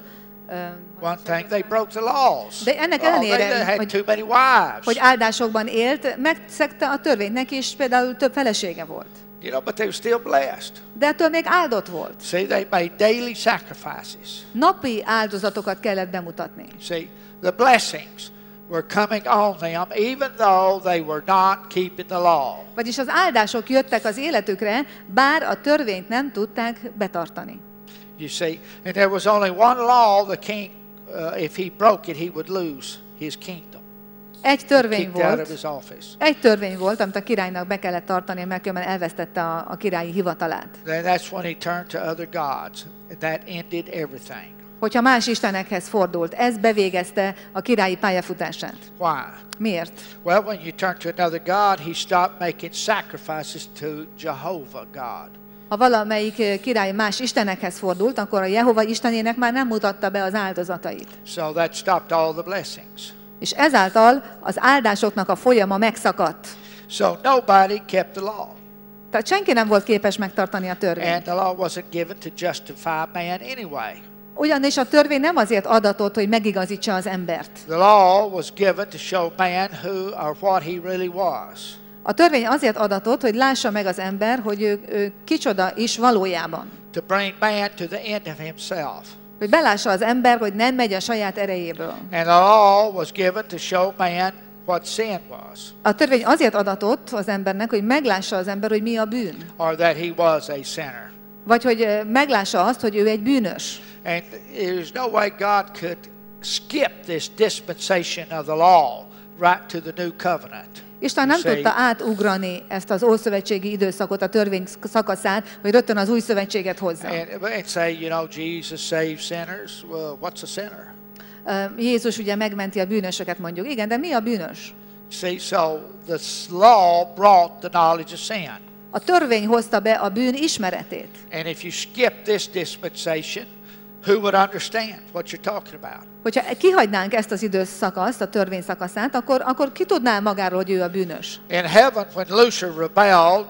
Speaker 2: One thing, they broke the laws.
Speaker 3: De ennek
Speaker 2: They
Speaker 3: ellenére,
Speaker 2: had too many wives.
Speaker 3: hogy áldásokban élt, megszegte a törvényt, neki is például több felesége volt.
Speaker 2: You know, but they were still blessed.
Speaker 3: De ettől még áldott volt.
Speaker 2: See, they made daily sacrifices.
Speaker 3: Napi áldozatokat kellett bemutatni.
Speaker 2: See, the blessings were coming on them even though they were not keeping the law.
Speaker 3: Vagyis az áldások jöttek az életükre, bár a törvényt nem tudták betartani.
Speaker 2: You see, and there was only one law the king, if he broke it, he would lose his kingdom.
Speaker 3: Egy törvény
Speaker 2: Kicked out of
Speaker 3: volt.
Speaker 2: his office.
Speaker 3: Egy törvény volt, amit a királynak be kellett tartani, mert különben elvesztette a királyi hivatalát.
Speaker 2: Then that's when he turned to other gods. That ended everything.
Speaker 3: Hogyha más istenekhez fordult, ez bevégezte a királyi pályafutását.
Speaker 2: Why?
Speaker 3: Miért?
Speaker 2: Well, when you turn to another god, he stopped making sacrifices to Jehovah God.
Speaker 3: Ha valamelyik király más istenekhez fordult, akkor a Jehova istenének már nem mutatta be az áldozatait.
Speaker 2: So that stopped all the blessings.
Speaker 3: És ezáltal az áldásoknak a folyama megszakadt.
Speaker 2: So nobody kept the law.
Speaker 3: Tehát senki nem volt képes megtartani a
Speaker 2: And
Speaker 3: törvényt.
Speaker 2: the law wasn't given to justify man anyway.
Speaker 3: Ugyanis a törvény nem azért adatott, hogy megigazítsa az embert.
Speaker 2: The law was given to show man who or what he really was.
Speaker 3: A törvény azért adatott, hogy lássa meg az ember, hogy ő kicsoda is valójában.
Speaker 2: To bring man to the end of himself.
Speaker 3: Hogy belássa az ember, hogy nem megy a saját erejéből.
Speaker 2: And the law was given to show man what sin was,
Speaker 3: A törvény azért adatott az embernek, hogy meglássa az ember, hogy mi a bűn.
Speaker 2: or that he was a sinner.
Speaker 3: Vagy hogy meglássa azt, hogy ő egy bűnös.
Speaker 2: And there's no way God could skip this dispensation of the law right to the new covenant.
Speaker 3: Isten nem
Speaker 2: You see?
Speaker 3: tudta átugrani ezt az ószövetségi időszakot, a törvény szakaszát, hogy rögtön az új szövetséget hozza.
Speaker 2: And say, you know, Jesus saves sinners. Well, what's a sinner?
Speaker 3: Jézus ugye megmenti a bűnösöket, mondjuk. Igen, de mi a bűnös?
Speaker 2: See, so the law brought the knowledge of sin.
Speaker 3: A törvény hozta be a bűn ismeretét.
Speaker 2: And if you skip this dispensation, who would understand what you're talking about?
Speaker 3: Hogyha kihagynánk ezt az időszakaszt, a törvény szakaszát, akkor ki tudná magáról, hogy ő a bűnös?
Speaker 2: In heaven, when Lucifer rebelled,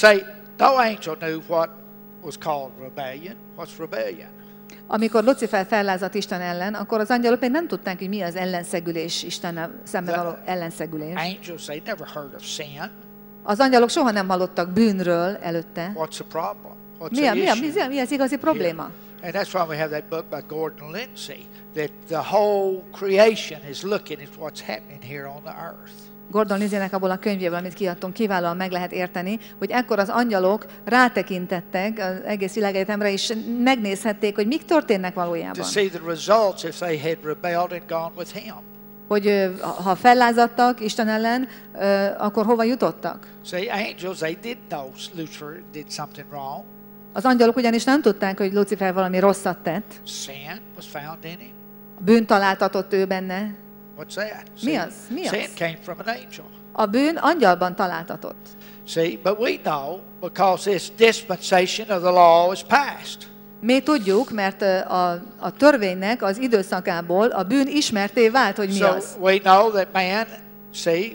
Speaker 2: no angel knew what was called rebellion. What's rebellion?
Speaker 3: Amikor Lucifer fellázadt Isten ellen, akkor az angyalok még nem tudták, hogy mi az ellenszegülés, Istennel szemben való ellenszegülés.
Speaker 2: Angels, they never heard of sin.
Speaker 3: Az angyalok soha nem hallottak bűnről előtte.
Speaker 2: What's the problem? What's the issue?
Speaker 3: Mi az igazi probléma?
Speaker 2: And that's why we have that book by Gordon Lindsay, that the whole creation is looking at what's happening here on the earth.
Speaker 3: Gordon Lindsaynek abból a könyvéből, amit kiadtunk, kiválóan meg lehet érteni, hogy ekkor az angyalok rátekintettek az egész világegyetemre, és megnézhették, hogy mik történnek
Speaker 2: To
Speaker 3: valójában.
Speaker 2: see the results if they had rebelled and gone with him.
Speaker 3: Hogy ha fellázadtak Isten ellen, akkor hova jutottak?
Speaker 2: See, angels, they did know Lucifer did something wrong.
Speaker 3: Az angyalok ugyanis nem tudták, hogy Lucifer valami rosszat tett.
Speaker 2: Sin was found in him.
Speaker 3: Bűn találtatott ő benne.
Speaker 2: What's that?
Speaker 3: Mi az? Mi az?
Speaker 2: Sin came from an angel.
Speaker 3: A bűn angyalban találtatott.
Speaker 2: See, but we know because this dispensation of the law is past.
Speaker 3: Mi tudjuk, mert a törvénynek az időszakából a bűn ismerté vált, hogy mi
Speaker 2: So
Speaker 3: az.
Speaker 2: we know that man, see,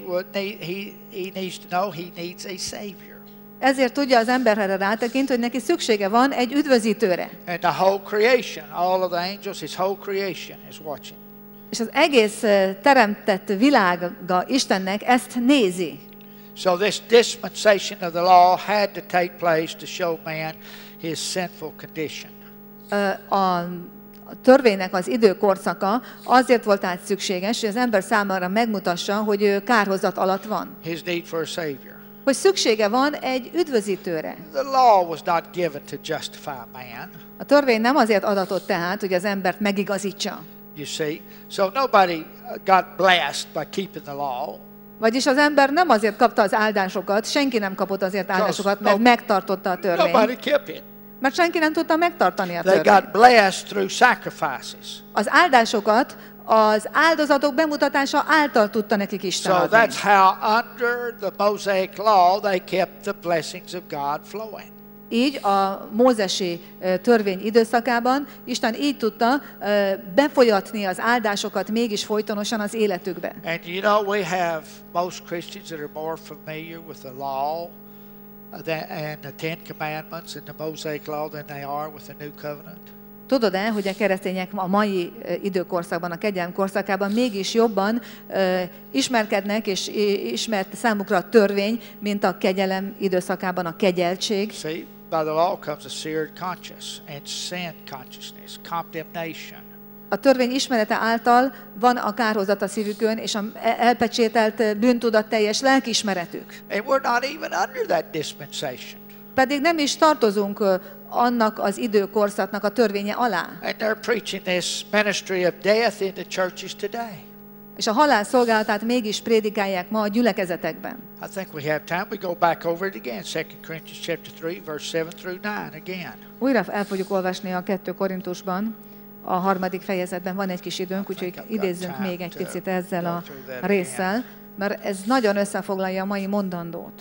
Speaker 2: he needs to know he needs a savior.
Speaker 3: Ezért tudja az ember erre rátekint, hogy neki szüksége van egy üdvözítőre.
Speaker 2: And the whole creation, all of the angels, his whole creation is watching.
Speaker 3: És az egész teremtett világa Istennek ezt nézi.
Speaker 2: So this dispensation of the law had to take place to show man his sinful condition.
Speaker 3: A törvénynek az időkorszaka azért volt át szükséges, hogy az ember számára megmutassa, hogy ő kárhozat alatt van.
Speaker 2: His need for a savior.
Speaker 3: Hogy szüksége van egy üdvözítőre.
Speaker 2: The law was not given to justify man.
Speaker 3: A törvény nem azért adatott tehát, hogy az embert megigazítsa.
Speaker 2: You see, so nobody got blessed by keeping the law.
Speaker 3: Vagyis az ember nem azért kapta az áldásokat, senki nem kapott azért áldásokat, mert megtartotta a
Speaker 2: Nobody
Speaker 3: törvényt.
Speaker 2: kept it.
Speaker 3: Mert senki nem tudta megtartani a
Speaker 2: They
Speaker 3: törvényt.
Speaker 2: got blessed through sacrifices.
Speaker 3: Az áldásokat az áldozatok bemutatása által tudta nekik Isten
Speaker 2: So
Speaker 3: adni.
Speaker 2: that's how under the Mosaic law they kept the blessings of God flowing.
Speaker 3: Így a mózesi törvény időszakában Isten így tudta befolyatni az áldásokat mégis folytonosan az életükbe.
Speaker 2: And you know, we have most Christians that are more familiar with the law and the Ten Commandments and the Mosaic law than they are with the New Covenant.
Speaker 3: Tudod-e, hogy a keresztények a mai időkorszakban, a kegyelem korszakában mégis jobban ismerkednek, és ismert számukra a törvény, mint a kegyelem időszakában a kegyeltség?
Speaker 2: See, by the law comes a seared conscience and sin consciousness, condemnation.
Speaker 3: A törvény ismerete által van a kárhozat a szívükön, és a elpecsételt bűntudatteljes lelkiismeretük.
Speaker 2: And we're not even under that dispensation.
Speaker 3: Pedig nem is tartozunk annak az időkorszaknak a törvénye alá.
Speaker 2: And they're preaching this ministry of death in the churches today.
Speaker 3: És a halál szolgálatát mégis prédikálják ma a gyülekezetekben.
Speaker 2: I think we have time. We go back over it again. 2 Corinthians chapter 3, verse 7 through 9 again.
Speaker 3: Újra el fogjuk olvasni a 2 Korintusban, a 3. fejezetben van egy kis időnk, úgyhogy idézzünk még egy picit ezzel a résszel, mert ez nagyon összefoglalja a mai mondandót.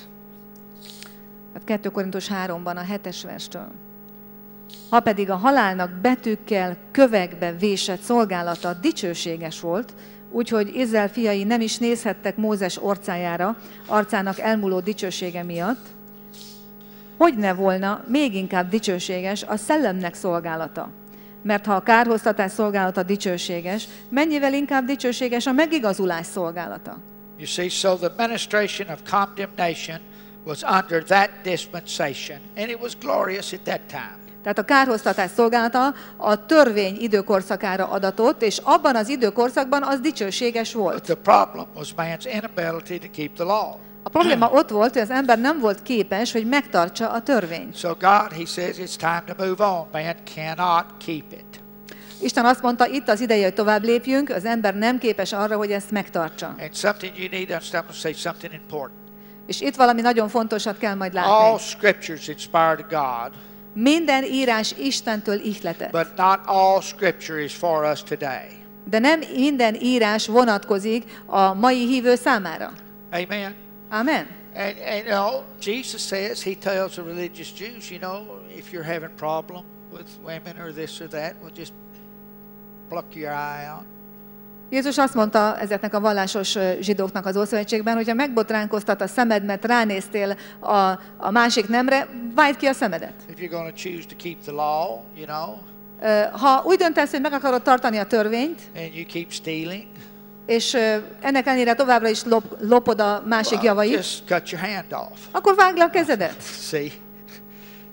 Speaker 3: Hát 2 Korintus 3-ban a 7-es verstől. Ha pedig a halálnak betűkkel kövekbe vésett szolgálata dicsőséges volt, úgyhogy Izrael fiai nem is nézhettek Mózes arcának elmúló dicsősége miatt, hogy ne volna még inkább dicsőséges a szellemnek szolgálata. Mert ha a kárhoztatás szolgálata dicsőséges, mennyivel inkább dicsőséges a megigazulás szolgálata.
Speaker 2: You see, so the ministration of condemnation was under that dispensation, and it was glorious at that time.
Speaker 3: Tehát a kárhoztatás szolgálata a törvény időkorszakára adatott, és abban az időkorszakban az dicsőséges
Speaker 2: But
Speaker 3: volt.
Speaker 2: the problem was man's inability to keep the law.
Speaker 3: A probléma ott volt, hogy az ember nem volt képes, hogy megtartsa a törvényt.
Speaker 2: So God, he says, it's time to move on. Man cannot keep it.
Speaker 3: Isten azt mondta, itt az ideje, hogy tovább lépjünk, az ember nem képes arra, hogy ezt megtartsa.
Speaker 2: And something you need to understand, I'm going to say something important.
Speaker 3: És itt valami nagyon fontosat kell majd
Speaker 2: All
Speaker 3: látni.
Speaker 2: scriptures inspired of God,
Speaker 3: Minden írás Istentől ihletett.
Speaker 2: but not all scripture is for us today.
Speaker 3: De nem minden írás vonatkozik a mai hívő számára.
Speaker 2: Amen.
Speaker 3: Amen.
Speaker 2: And you know, Jesus says, he tells the religious Jews, you know, if you're having a problem with women or this or that, well, just pluck your eye out.
Speaker 3: Jézus azt mondta ezeknek a vallásos zsidóknak az Ószövetségben, hogyha megbotránkoztat a szemed, mert ránéztél a másik nemre, vájd ki a szemedet.
Speaker 2: If you're going to choose to keep the law, you know,
Speaker 3: Ha úgy döntesz, hogy meg akarod tartani a törvényt,
Speaker 2: and you keep stealing,
Speaker 3: és ennek ellenére továbbra is lopod a másik javait,
Speaker 2: just cut your hand off.
Speaker 3: akkor vágd le a kezedet.
Speaker 2: See?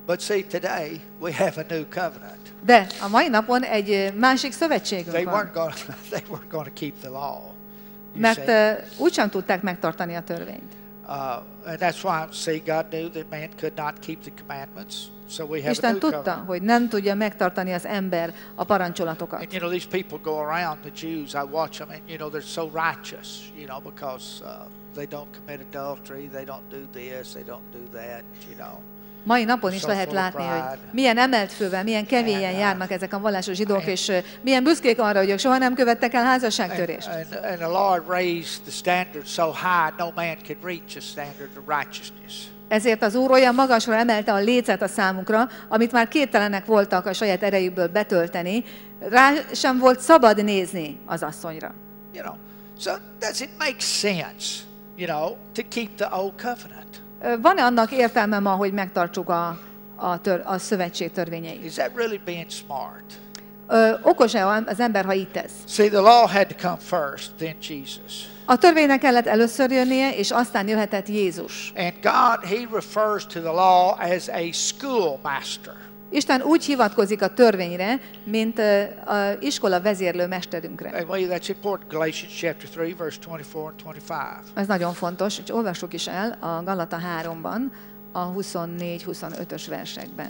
Speaker 2: But see, today we have a new covenant.
Speaker 3: De a mai napon egy másik szövetségünk
Speaker 2: They
Speaker 3: van.
Speaker 2: weren't going to keep the law. You
Speaker 3: Mert
Speaker 2: see?
Speaker 3: úgysem tudták megtartani a törvényt.
Speaker 2: And that's why, see, God knew that man could not keep the commandments. So we have a
Speaker 3: Isten
Speaker 2: new
Speaker 3: tudta,
Speaker 2: covenant.
Speaker 3: hogy nem tudja megtartani az ember a parancsolatokat.
Speaker 2: And you know, these people go around, the Jews, I watch them, and you know, they're so righteous, you know, because they don't commit adultery, they don't do this, they don't do that, you know.
Speaker 3: Mai napon is
Speaker 2: So
Speaker 3: lehet
Speaker 2: full of
Speaker 3: látni, hogy
Speaker 2: pride.
Speaker 3: milyen emelt fővel, milyen keményen
Speaker 2: And,
Speaker 3: járnak ezek a vallásos zsidók, és milyen büszkék arra, hogy ők soha nem követtek el házasságtörést.
Speaker 2: And the Lord raised the standard so high, no man could reach the standard of righteousness.
Speaker 3: Ezért az Úr olyan magasra emelte a lécet a számukra, amit már képtelenek voltak a saját erejükből betölteni, rá sem volt szabad nézni az asszonyra.
Speaker 2: You know, so does it make sense, you know, to keep the old covenant?
Speaker 3: Van-e annak értelme ma, hogy megtartsuk a szövetség törvényeit?
Speaker 2: Is that really being smart?
Speaker 3: Okos-e az ember, ha így tesz?
Speaker 2: See, the law had to come first, then Jesus.
Speaker 3: A törvénynek kellett először jönnie, és aztán jöhetett Jézus.
Speaker 2: And God, He refers to the law as a schoolmaster.
Speaker 3: Isten úgy hivatkozik a törvényre, mint az iskola vezérlő mesterünkre.
Speaker 2: And well, that's important. Galatians chapter 3, verse 24 and 25.
Speaker 3: Ez nagyon fontos, és olvassuk is el a Galata 3-ban, a 24-25-ös versekben.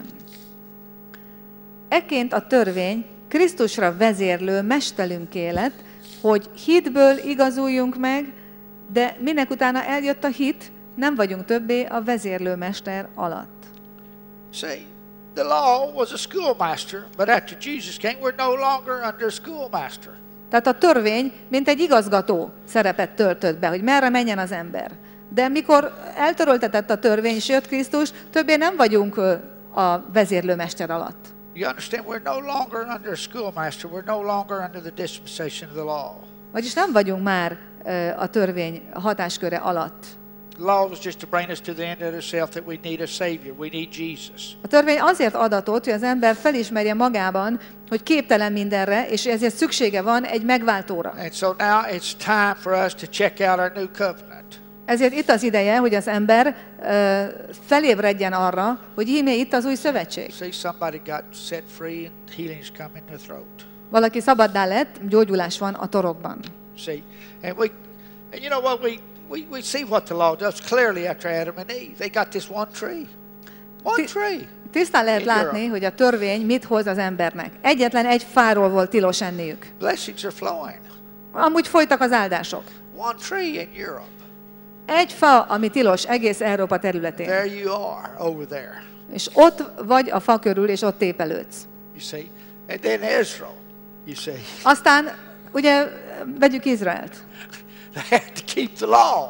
Speaker 3: Ekként a törvény Krisztusra vezérlő mesterünké lett, hogy hitből igazuljunk meg, de minek utána eljött a hit, nem vagyunk többé a vezérlőmester alatt.
Speaker 2: See, the law was a schoolmaster, but after Jesus came, we're no longer under a schoolmaster.
Speaker 3: Tehát a törvény, mint egy igazgató szerepet töltött be, hogy merre menjen az ember. De mikor eltöröltetett a törvény, és jött Krisztus, többé nem vagyunk a vezérlőmester alatt.
Speaker 2: You understand? We're no longer under a schoolmaster. We're no longer under the dispensation of the law.
Speaker 3: Vagyis nem vagyunk már a törvény hatásköre alatt.
Speaker 2: The law was just to bring us to the end of ourselves that we need a Savior. We need Jesus.
Speaker 3: A törvény azért adatott, hogy az ember felismerje magában, hogy képtelen mindenre, és ezért szüksége van egy megváltóra.
Speaker 2: And so now it's time for us to check out our new covenant.
Speaker 3: Ezért itt az ideje, hogy az ember felébredjen arra, hogy íme itt az új szövetség.
Speaker 2: See, somebody got set free and healing's come in the throat.
Speaker 3: Valaki szabaddá lett, gyógyulás van a torokban.
Speaker 2: See, and you know what, we see what the law does clearly after Adam and Eve. They got this one tree. One tree.
Speaker 3: Tisztán lehet
Speaker 2: In
Speaker 3: látni,
Speaker 2: Europe.
Speaker 3: hogy a törvény mit hoz az embernek. Egyetlen egy fáról volt tilos enniük.
Speaker 2: Blessings are flowing.
Speaker 3: Amúgy folytak az áldások.
Speaker 2: One tree in Europe.
Speaker 3: Egy fa, ami tilos egész Európa területén.
Speaker 2: There you are, over there.
Speaker 3: És ott vagy a fa körül, és ott tépelődsz.
Speaker 2: You see? And then Israel, you see.
Speaker 3: Aztán, ugye, vegyük Izraelt.
Speaker 2: They have to keep the law.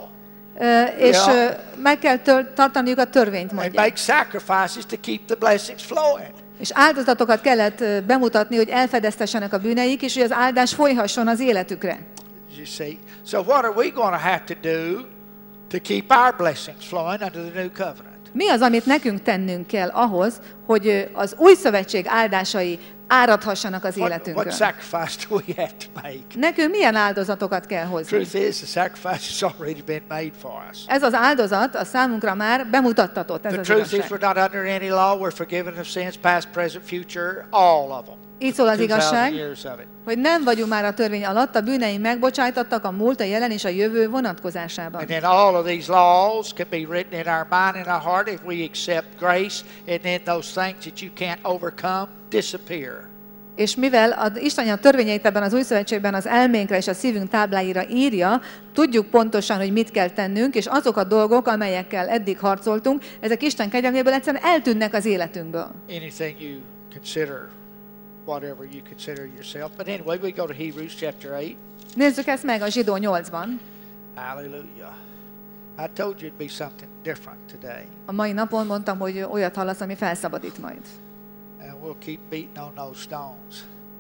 Speaker 3: És
Speaker 2: Yeah.
Speaker 3: meg kell tartaniuk a törvényt,
Speaker 2: And
Speaker 3: mondják.
Speaker 2: make sacrifices to keep the blessings flowing.
Speaker 3: És áldozatokat kellett bemutatni, hogy elfedeztessenek a bűneik, és hogy az áldás folyhasson az életükre.
Speaker 2: You see? So what are we going to have to do to keep our blessings flowing under the new covenant?
Speaker 3: Mi az, amit nekünk tennünk kell ahhoz, hogy az új szövetség áldásai áradhassanak az
Speaker 2: What
Speaker 3: életünkön?
Speaker 2: sacrifice do we have to make?
Speaker 3: Nekünk milyen áldozatokat kell hozni?
Speaker 2: Truth is, the sacrifice has already been made for us.
Speaker 3: Ez az áldozat a számunkra már bemutattatott, ez
Speaker 2: The
Speaker 3: az
Speaker 2: truth is,
Speaker 3: igazság.
Speaker 2: we're not under any law. We're forgiven of sins, past, present, future, all of them.
Speaker 3: Így szól az
Speaker 2: 2000
Speaker 3: igazság,
Speaker 2: years of it.
Speaker 3: hogy nem vagyunk már a törvény alatt, a bűneink megbocsájtottak a múlt, a jelen és a jövő vonatkozásában.
Speaker 2: And then all of these laws can be written in our mind and our heart if we accept grace, and then those things that you can't overcome disappear.
Speaker 3: És mivel az Isten a törvényeit ebben az új szövetségben az elménkre és a szívünk tábláira írja, tudjuk pontosan, hogy mit kell tennünk, és azok a dolgok, amelyekkel eddig harcoltunk, ezek Isten kegyelméből egyszerűen eltűnnek az életünkből.
Speaker 2: Anything you consider, whatever you consider yourself. But anyway, we go to Hebrews chapter 8.
Speaker 3: Nézzük ezt meg a Zsidó 8-ban.
Speaker 2: Hallelujah. I told you it'd be something different today.
Speaker 3: A mai napon mondtam, hogy olyat hallasz, ami felszabadít majd.
Speaker 2: And we'll keep beating on those stones.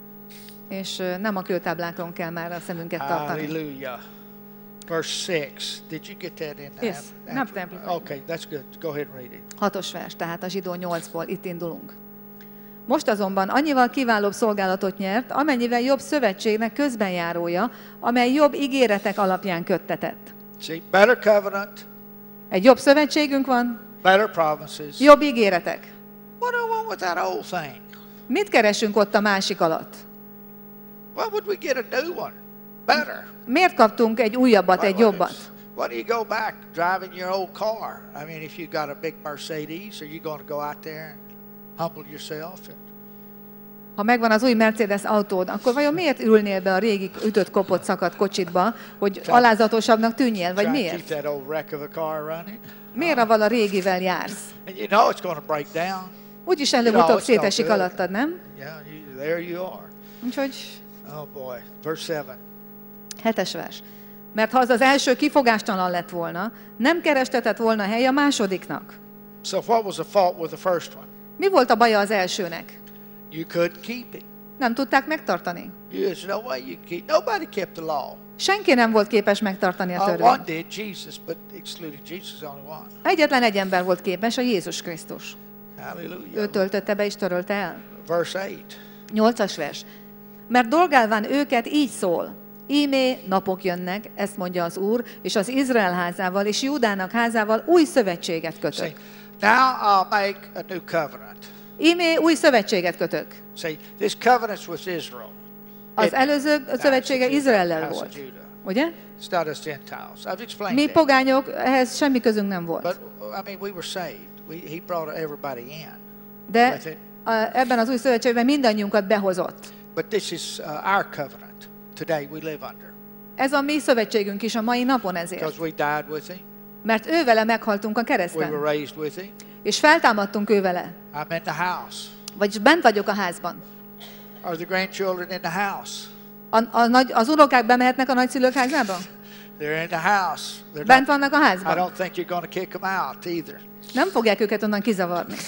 Speaker 3: És nem a kőtáblákon kell már a szemünket tartani.
Speaker 2: Hallelujah. Verse 6. Did you get that in there?
Speaker 3: Yes. Not the Amplified.
Speaker 2: Okay, that's good. Go ahead and read it.
Speaker 3: 6-os vers, tehát a Zsidó 8-ból itt indulunk. Most azonban annyival kiválóbb szolgálatot nyert, amennyivel jobb szövetségnek közbenjárója, amely jobb ígéretek alapján köttetett.
Speaker 2: See, better covenant,
Speaker 3: Egy jobb szövetségünk van,
Speaker 2: better promises,
Speaker 3: jobb ígéretek.
Speaker 2: What do I want with that old thing?
Speaker 3: Mit keresünk ott a másik alatt?
Speaker 2: Why would we get a new one? Better.
Speaker 3: Miért kaptunk egy újabbat, egy jobbat?
Speaker 2: Why do you go back driving your old car? I mean, if you got a big Mercedes, are you going to go out there and humble yourself?
Speaker 3: Ha megvan az új Mercedes autód, akkor vajon miért ülnél be a régi ütött, kopott, szakadt kocsitba, hogy alázatosabbnak tűnjél, vagy miért? Miért avval a régivel jársz?
Speaker 2: And you know it's going to break down.
Speaker 3: Úgyis előbb-utóbb szétesik alattad, nem?
Speaker 2: Yeah, there you are.
Speaker 3: Úgyhogy...
Speaker 2: Oh boy, verse 7.
Speaker 3: 7-es vers. Mert ha az az első kifogástalan lett volna, nem kerestetett volna hely a másodiknak.
Speaker 2: So what was the fault with the first one?
Speaker 3: Mi volt a baja az elsőnek?
Speaker 2: You couldn't keep it.
Speaker 3: Nem tudták megtartani.
Speaker 2: There's no way you keep. Nobody kept the law.
Speaker 3: Senki nem volt képes megtartani a
Speaker 2: One
Speaker 3: törvényt.
Speaker 2: did, Jesus, but excluding Jesus, only one.
Speaker 3: Egyetlen egy ember volt képes, a Jézus Krisztus.
Speaker 2: Hallelujah.
Speaker 3: Ő töltötte be és törölte el.
Speaker 2: Verse 8.
Speaker 3: 8-as vers. Mert dolgálván őket így szól. Íme napok jönnek, ezt mondja az Úr, és az Izrael házával és Júdának házával új szövetséget
Speaker 2: See,
Speaker 3: kötök.
Speaker 2: now I'll make a new covenant.
Speaker 3: Íme új szövetséget kötök.
Speaker 2: See, this covenant's with Israel.
Speaker 3: Az előző szövetsége Izraellel
Speaker 2: House of
Speaker 3: volt.
Speaker 2: Judah.
Speaker 3: Ugye?
Speaker 2: It's not us Gentiles. I've explained
Speaker 3: Mi
Speaker 2: that.
Speaker 3: pogányok, ehhez semmi közünk nem volt.
Speaker 2: But, I mean, we were saved. He brought everybody in.
Speaker 3: De
Speaker 2: with it.
Speaker 3: ebben az új szövetségben mindannyiunkat behozott.
Speaker 2: But this is our covenant. Today we live under.
Speaker 3: Ez a mi szövetségünk is a mai napon ezért.
Speaker 2: Because we died with him.
Speaker 3: Mert ő vele meghaltunk a
Speaker 2: We
Speaker 3: kereszten.
Speaker 2: were raised with him.
Speaker 3: És feltámadtunk ő vele.
Speaker 2: I'm in the house.
Speaker 3: Vagyis bent vagyok a házban.
Speaker 2: Are the grandchildren in the house?
Speaker 3: Az unokák bemehetnek a nagyszülők házába?
Speaker 2: They're in the house. They're
Speaker 3: Bent
Speaker 2: not,
Speaker 3: vannak a
Speaker 2: I
Speaker 3: házban.
Speaker 2: don't think you're going to kick them out either.
Speaker 3: Nem fogják őket onnan kizavarni.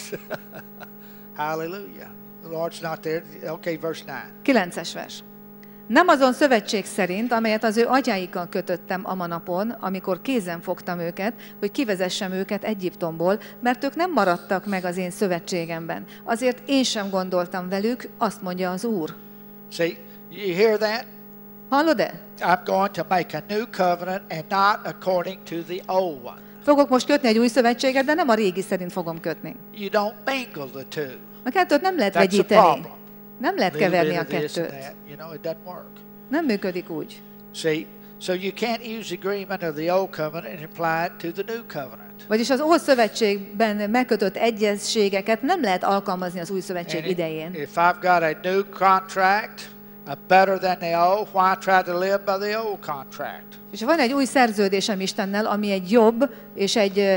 Speaker 2: Hallelujah. The Lord's not there. Okay, verse 9.
Speaker 3: 9-es vers. Nem azon szövetség szerint, amelyet az ő atyáikkal kötöttem a manapon, amikor kézen fogtam őket, hogy kivezessem őket Egyiptomból, mert ők nem maradtak meg az én szövetségemben. Azért én sem gondoltam velük, azt mondja az Úr.
Speaker 2: See, you hear that?
Speaker 3: Hallod-e?
Speaker 2: I'm going to make a new covenant and not according to the old one.
Speaker 3: Fogok most kötni egy új szövetséget, de nem a régi szerint fogom kötni.
Speaker 2: You don't mingle the two.
Speaker 3: A kettőt nem lehet
Speaker 2: That's the
Speaker 3: vegyíteni.
Speaker 2: problem.
Speaker 3: Nem lehet
Speaker 2: Little
Speaker 3: keverni
Speaker 2: bit
Speaker 3: a
Speaker 2: of this and
Speaker 3: kettőt.
Speaker 2: that, you know, it doesn't work.
Speaker 3: Nem működik úgy.
Speaker 2: See, so you can't use the agreement of the old covenant and apply it to the new covenant.
Speaker 3: Vagyis az Ószövetségben megkötött egyezségeket nem lehet alkalmazni az új szövetség
Speaker 2: And
Speaker 3: idején.
Speaker 2: if I've got a new contract, better than the old, why try to live by the old contract?
Speaker 3: És ha van egy új szerződésem Istennel, ami egy jobb és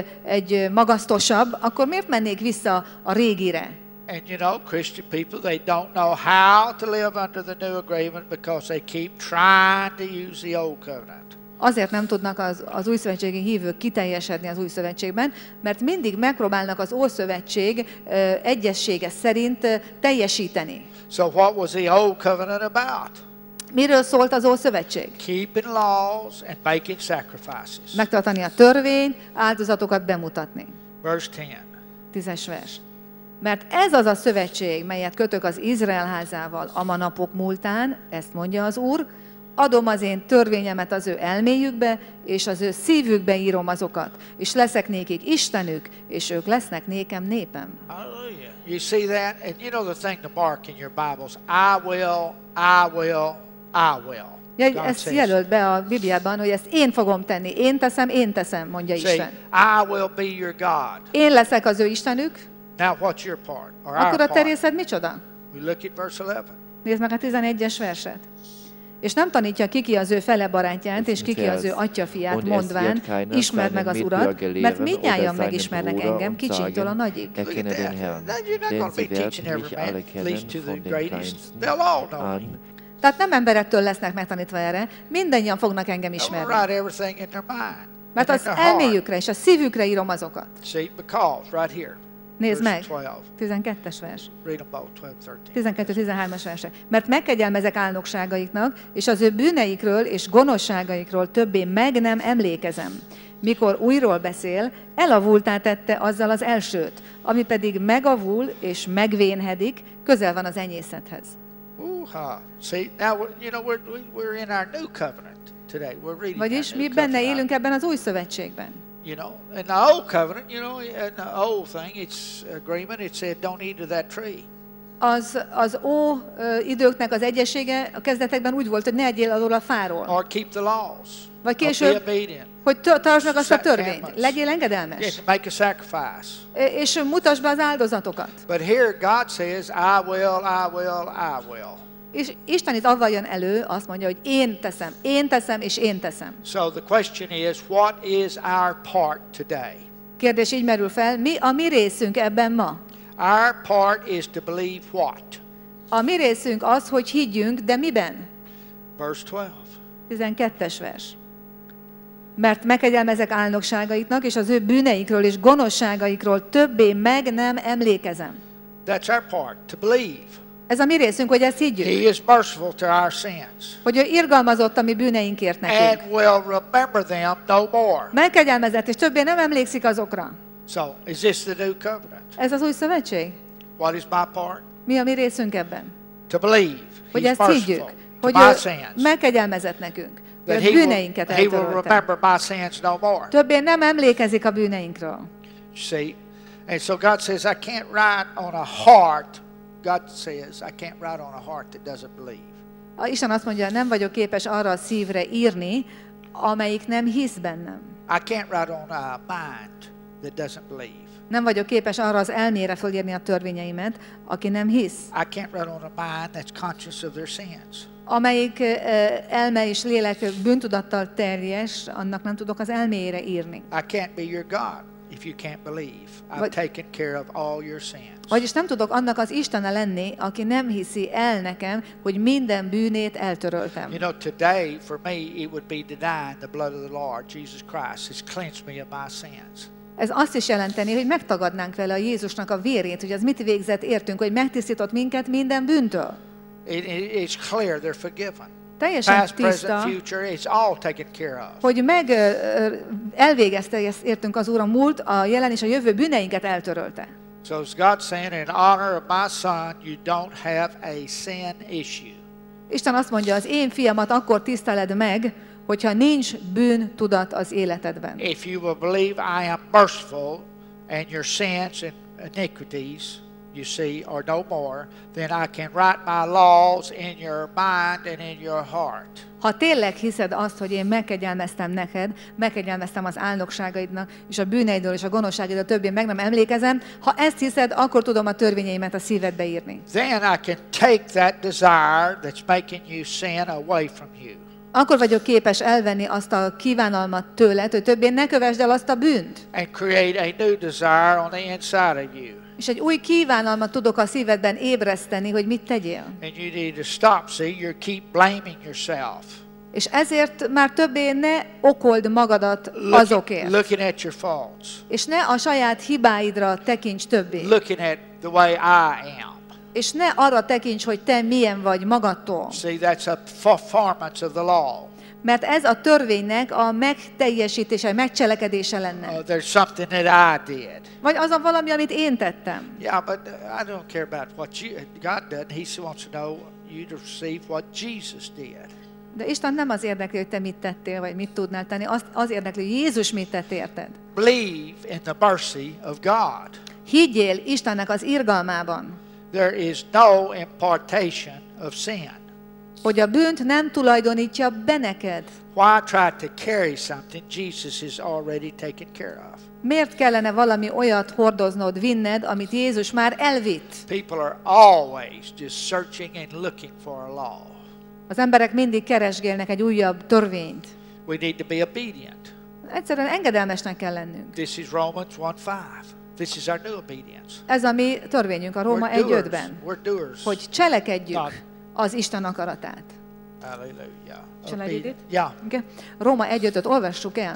Speaker 3: egy magasztosabb, akkor miért mennék vissza a régire?
Speaker 2: And you know, Christian people, they don't know how to live under the new agreement because they keep trying to use the old covenant.
Speaker 3: Azért nem tudnak az új szövetségi hívők kiteljesedni az új szövetségben, mert mindig megpróbálnak az Ószövetség egyessége szerint teljesíteni.
Speaker 2: So what was the old covenant about?
Speaker 3: Miről szólt az Ószövetség?
Speaker 2: Keeping laws and making sacrifices.
Speaker 3: Megtartani a törvényt, áldozatokat bemutatni.
Speaker 2: Verse 10.
Speaker 3: 10-es vers. Mert ez az a szövetség, melyet kötök az Izrael házával a manapok múltán, ezt mondja az Úr, adom az én törvényemet az ő elméjükbe, és az ő szívükbe írom azokat, és leszek nékik Istenük, és ők lesznek nékem népem.
Speaker 2: Hallelujah. You see that? And you know the thing to mark in your Bibles. I will, I will, I will. God
Speaker 3: Ezt
Speaker 2: says.
Speaker 3: jelölt be a Bibliában, hogy ezt én fogom tenni, én teszem, mondja
Speaker 2: See,
Speaker 3: Isten.
Speaker 2: I will be your God.
Speaker 3: Én leszek az ő Istenük,
Speaker 2: Now what's your part? Or our
Speaker 3: akkor a
Speaker 2: part?
Speaker 3: te részed micsoda?
Speaker 2: We look at verse 11.
Speaker 3: Nézd meg a 11-es verset. És nem tanítja ki az ő fele barátját, és ki az ő atyafiát, mondván, ismerd meg az Urat, mert mindnyájan megismernek engem, kicsitől a nagyig.
Speaker 2: Look at that. Now, you're not going to be teaching every man, least to the greatest. They'll all know me.
Speaker 3: Tehát nem emberektől lesznek megtanítva erre, mindannyian fognak engem
Speaker 2: I'm
Speaker 3: ismerni.
Speaker 2: going to write everything in their mind.
Speaker 3: Mert
Speaker 2: and in
Speaker 3: az
Speaker 2: their heart.
Speaker 3: elméjükre és a szívükre írom azokat.
Speaker 2: See, because right here.
Speaker 3: Nézd meg,
Speaker 2: Verse 12.
Speaker 3: 12-es vers.
Speaker 2: Read them both, 12, 13.
Speaker 3: 12-13-as verse. Mert megkegyelmezek álnokságaiknak, és az ő bűneikről és gonoszságaikról többé meg nem emlékezem. Mikor újról beszél, elavultá tette azzal az elsőt, ami pedig megavul és megvénhedik, közel van az enyészethez.
Speaker 2: Ooh-ha. See, now we're in our new covenant today. We're reading
Speaker 3: Vagyis
Speaker 2: our
Speaker 3: mi
Speaker 2: new
Speaker 3: benne
Speaker 2: covenant.
Speaker 3: élünk ebben az új szövetségben.
Speaker 2: You know, in the old covenant, you know, in the old thing, it's agreement. It said, "Don't eat of that tree."
Speaker 3: Az időknek az egyessége a kezdetekben úgy volt, hogy ne egyél alól a fáról.
Speaker 2: Or keep the laws.
Speaker 3: Vagy
Speaker 2: Or
Speaker 3: később,
Speaker 2: be obedient.
Speaker 3: hogy tartsd meg azt a törvényt. Legyél engedelmes.
Speaker 2: Yes, make a sacrifice.
Speaker 3: És mutasd be az áldozatokat.
Speaker 2: But here God says, "I will, I will, I will."
Speaker 3: És Isten itt avval jön elő, azt mondja, hogy én teszem, és én teszem.
Speaker 2: So the question is, what is our part today?
Speaker 3: Kérdés így merül fel, mi a mi részünk ebben ma?
Speaker 2: Our part is to believe what?
Speaker 3: A mi részünk az, hogy higgyünk, de miben?
Speaker 2: Verse 12.
Speaker 3: 12-es vers. Mert megkegyelmezek álnokságaiknak, és az ő bűneikről és gonoszságaikról többé meg nem emlékezem.
Speaker 2: That's our part, to believe.
Speaker 3: Ez a mi részünk, hogy ezt higgyük.
Speaker 2: He is merciful to our sins.
Speaker 3: Hogy ő irgalmazott a mi bűneinkért nekünk.
Speaker 2: And will remember them no more.
Speaker 3: Megkegyelmezett, és többé nem emlékszik azokra.
Speaker 2: So, is this the new covenant?
Speaker 3: Ez az új szövetség?
Speaker 2: What is my part?
Speaker 3: Mi a mi részünk ebben?
Speaker 2: To believe.
Speaker 3: Hogy
Speaker 2: He's
Speaker 3: ezt
Speaker 2: merciful
Speaker 3: higgyük,
Speaker 2: to
Speaker 3: hogy
Speaker 2: my
Speaker 3: ő
Speaker 2: sins.
Speaker 3: megkegyelmezett nekünk. Hogy
Speaker 2: That
Speaker 3: a bűneinket
Speaker 2: he will
Speaker 3: eltörölte.
Speaker 2: remember my sins no more.
Speaker 3: Többé nem emlékezik a bűneinkről.
Speaker 2: See? And so God says, I can't write on a heart. God says, I can't write on a heart that doesn't believe.
Speaker 3: Isten azt mondja, nem vagyok képes arra a szívre írni, amelyik nem hisz bennem.
Speaker 2: I can't write on a mind that doesn't believe.
Speaker 3: Nem vagyok képes arra az elmére fölírni a törvényeimet, aki nem hisz.
Speaker 2: I can't write on a mind that's conscious of their sins.
Speaker 3: Amelyik elme és lélek bűntudattal teljes, annak nem tudok az elméjére írni.
Speaker 2: I can't be your God if you can't believe. I've taken care of all your sins.
Speaker 3: Vagyis nem tudok annak az Istene lenni, aki nem hiszi el nekem, hogy minden bűnét eltöröltem.
Speaker 2: You know, today for me it would be denying the blood of the Lord Jesus Christ. It's cleansed me of my sins.
Speaker 3: Ez azt is jelenteni, hogy megtagadnánk vele a Jézusnak a vérét, hogy az mit végzett értünk, hogy megtisztított minket minden bűntől.
Speaker 2: It's clear they're forgiven.
Speaker 3: Teljesen
Speaker 2: Past, present,
Speaker 3: tiszta,
Speaker 2: future, it's all taken care of.
Speaker 3: hogy elvégezte ezt értünk az Úr a múlt, a jelen és a jövő bűneinket eltörölte.
Speaker 2: So is God saying, in honor of my son, you don't have a sin issue.
Speaker 3: Isten azt mondja, az én fiamat akkor tiszteled meg, hogyha nincs bűntudat az életedben.
Speaker 2: If you will believe I am merciful and your sins and iniquities, you see, are no more, then I can write my laws in your mind and in your heart.
Speaker 3: Ha tényleg hiszed azt, hogy én megkegyelmeztem neked, megkegyelmeztem az álnokságaidnak, és a bűneidről és a gonoszságaidról többé meg nem emlékezem, ha ezt hiszed, akkor tudom a törvényeimet a szívedbe írni.
Speaker 2: Then I can take that desire that's making you sin away from you.
Speaker 3: Akkor vagyok képes elvenni azt a kívánalmat tőled, hogy többé ne kövesd el azt a bűnt.
Speaker 2: And create a new desire on the inside of you.
Speaker 3: És egy új kívánalmat tudok a szívedben ébreszteni, hogy mit tegyél.
Speaker 2: And you need to stop, see, you keep blaming yourself.
Speaker 3: És ezért már többé ne okold magadat azokért.
Speaker 2: Looking at your faults.
Speaker 3: És ne a saját hibáidra tekints többé.
Speaker 2: Looking at the way I am.
Speaker 3: És ne arra tekints, hogy te milyen vagy magadtól.
Speaker 2: See, that's a performance of the law.
Speaker 3: Mert ez a törvénynek a megteljesítése, megcselekedése lenne.
Speaker 2: There's something that I did.
Speaker 3: Vagy az a valami, amit én tettem.
Speaker 2: Yeah, but I don't care about what God did. He wants to know you to receive what Jesus did.
Speaker 3: De Isten nem az érdekli, hogy te mit tettél, vagy mit tudnál tenni. Az érdekli, hogy Jézus mit tett érted.
Speaker 2: Believe in the mercy of God.
Speaker 3: Higgyél Istennek az irgalmában.
Speaker 2: There is no impartation of sin.
Speaker 3: Hogy a bűnt nem tulajdonítja be neked.
Speaker 2: Why try to carry something Jesus has already taken care of?
Speaker 3: Miért kellene valami olyat hordoznod, vinned, amit Jézus már elvitt?
Speaker 2: People are always just searching and looking for a law.
Speaker 3: Az emberek mindig keresgélnek egy újabb törvényt.
Speaker 2: We need to be obedient.
Speaker 3: Egyszerűen engedelmesnek kell lennünk.
Speaker 2: This is Romans 1:5. This is our new obedience.
Speaker 3: Ez a mi törvényünk a Róma 1:5-ben.
Speaker 2: We're doers.
Speaker 3: Hogy cselekedjük az Isten akaratát.
Speaker 2: Hallelujah.
Speaker 3: Shall I read it?
Speaker 2: Yeah.
Speaker 3: Okay. Róma 1:5-öt olvassuk el.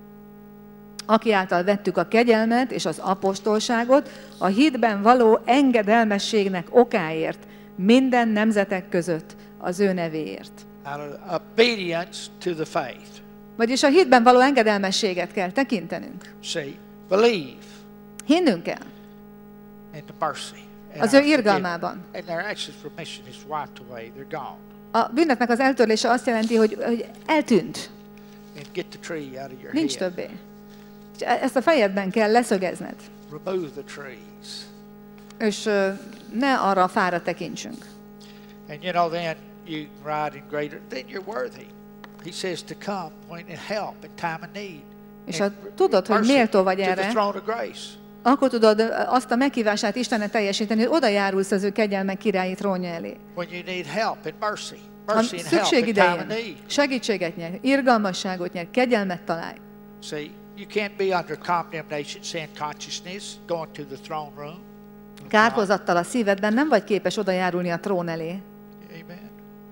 Speaker 3: Aki által vettük a kegyelmet és az apostolságot, a hitben való engedelmességnek okáért, minden nemzetek között az ő nevéért.
Speaker 2: Obedience to the faith.
Speaker 3: Vagyis a hitben való engedelmességet kell tekintenünk.
Speaker 2: See, believe.
Speaker 3: Hinnünk kell.
Speaker 2: In the mercy.
Speaker 3: Az ő irgalmában.
Speaker 2: And their access remission is wiped away. They're gone.
Speaker 3: A bűnöknek az eltörlése azt jelenti, hogy eltűnt.
Speaker 2: And get the tree out of your
Speaker 3: Nincs
Speaker 2: head.
Speaker 3: többé. Úgyhogy ezt a fejedben kell leszögezned.
Speaker 2: Remove the trees.
Speaker 3: És ne arra a fára tekintsünk.
Speaker 2: And you know, then you ride in greater, then you're worthy. He says to come when in help in time of need.
Speaker 3: És ha tudod, hogy méltó vagy
Speaker 2: To the
Speaker 3: erre,
Speaker 2: throne of grace.
Speaker 3: akkor tudod azt a meghívását Istennek teljesíteni, hogy oda járulsz az ő kegyelmek királyi trónja elé.
Speaker 2: When you need help and mercy.
Speaker 3: Ha
Speaker 2: Mercy and help
Speaker 3: szükség
Speaker 2: in time of
Speaker 3: idején
Speaker 2: need.
Speaker 3: segítséget nyer, irgalmasságot nyer, kegyelmet találj.
Speaker 2: See, you can't be under condemnation, sin consciousness, going to the throne room.
Speaker 3: Kárhozattal a szívedben nem vagy képes oda járulni a trón elé.
Speaker 2: Amen.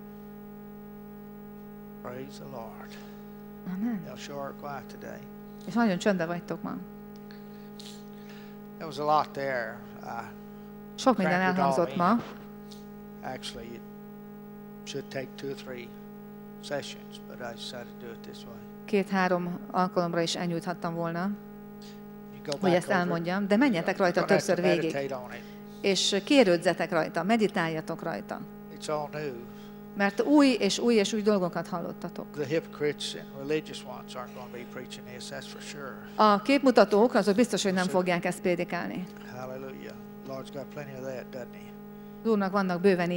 Speaker 2: Praise the Lord.
Speaker 3: Amen.
Speaker 2: Y'all sure are quiet today.
Speaker 3: És nagyon csöndbe vagytok ma.
Speaker 2: There was a lot there.
Speaker 3: Sok minden elhangzott ma.
Speaker 2: Actually, it should take 2 or 3 sessions, but I decided to do it this way.
Speaker 3: 2-3 alkalomra is elnyújthattam volna,
Speaker 2: You go
Speaker 3: hogy
Speaker 2: back
Speaker 3: ezt
Speaker 2: over it.
Speaker 3: elmondjam, de menjetek rajta
Speaker 2: You're gonna have
Speaker 3: többször
Speaker 2: to
Speaker 3: végig.
Speaker 2: meditate on it.
Speaker 3: És kérődzetek rajta, meditáljatok rajta.
Speaker 2: It's all new.
Speaker 3: Mert új és új és új dolgokat hallottatok.
Speaker 2: The hypocrites and religious ones aren't going to be preaching this, that's for sure.
Speaker 3: A képmutatók azok biztos, hogy nem fogják ezt prédikálni.
Speaker 2: Hallelujah. Lord's got plenty of that, doesn't he?
Speaker 3: Az Úrnak vannak bőven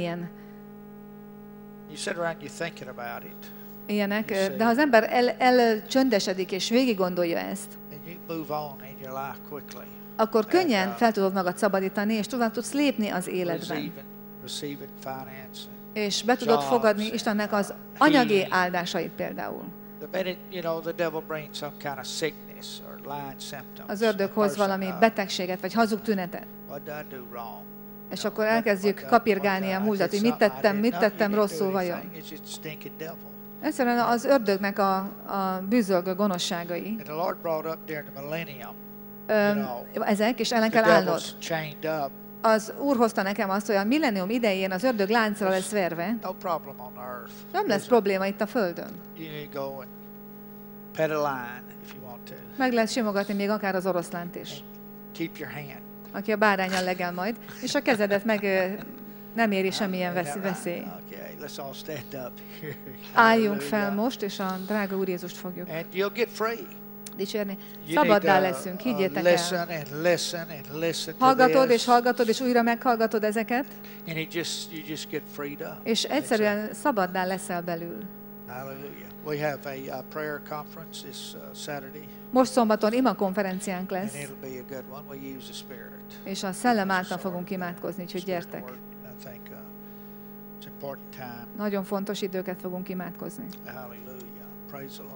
Speaker 2: You sit around, you're thinking about it,
Speaker 3: ilyenek, de ha az ember elcsöndesedik és végig gondolja ezt,
Speaker 2: and you move on in your life quickly.
Speaker 3: akkor könnyen fel tudod magad szabadítani, és tovább tudsz lépni az életben.
Speaker 2: Receiving finance.
Speaker 3: És be tudod fogadni Istennek az anyagi áldásait például.
Speaker 2: The minute, you know, the devil brings some kind of sickness or lying symptoms.
Speaker 3: Az ördög hoz valami betegséget, vagy hazug tünetet.
Speaker 2: What did I do wrong?
Speaker 3: És akkor elkezdjük kapirgálni a múltat, hogy mit tettem rosszul vajon.
Speaker 2: It's just stinking devil.
Speaker 3: Egyszerűen az ördögnek a bűzölgő gonoszságai.
Speaker 2: And the Lord brought up during the millennium.
Speaker 3: Ezek, és ellen
Speaker 2: The
Speaker 3: kell állnod.
Speaker 2: devil's chained up.
Speaker 3: Az Úr hozta nekem azt, hogy a millennium idején az ördög láncra lesz verve.
Speaker 2: No problem on earth.
Speaker 3: Nem lesz probléma itt a Földön.
Speaker 2: You go and pet a lion if you want to.
Speaker 3: Meg lehet simogatni még akár az oroszlánt is,
Speaker 2: Keep your hand.
Speaker 3: aki a báránnyal legel majd, és a kezedet meg nem éri semmilyen veszély.
Speaker 2: Okay, let's all stand up here.
Speaker 3: Álljunk fel most, és a drága Úr Jézust fogjuk
Speaker 2: And you'll get free.
Speaker 3: dicsérni.
Speaker 2: You
Speaker 3: Szabaddá
Speaker 2: need to,
Speaker 3: leszünk, higgyétek el.
Speaker 2: listen and listen and listen to
Speaker 3: Hallgatod
Speaker 2: this.
Speaker 3: és hallgatod, és újra meghallgatod ezeket,
Speaker 2: And you just get freed up.
Speaker 3: és egyszerűen szabaddá leszel belül.
Speaker 2: Hallelujah. We have a prayer conference this Saturday,
Speaker 3: Most szombaton ima konferenciánk
Speaker 2: and
Speaker 3: lesz,
Speaker 2: it'll be a good one. We use the Spirit.
Speaker 3: és a szellem által fogunk imádkozni, úgyhogy gyertek.
Speaker 2: I think it's important time.
Speaker 3: Nagyon fontos időket fogunk imádkozni.
Speaker 2: Hallelujah. Praise the Lord.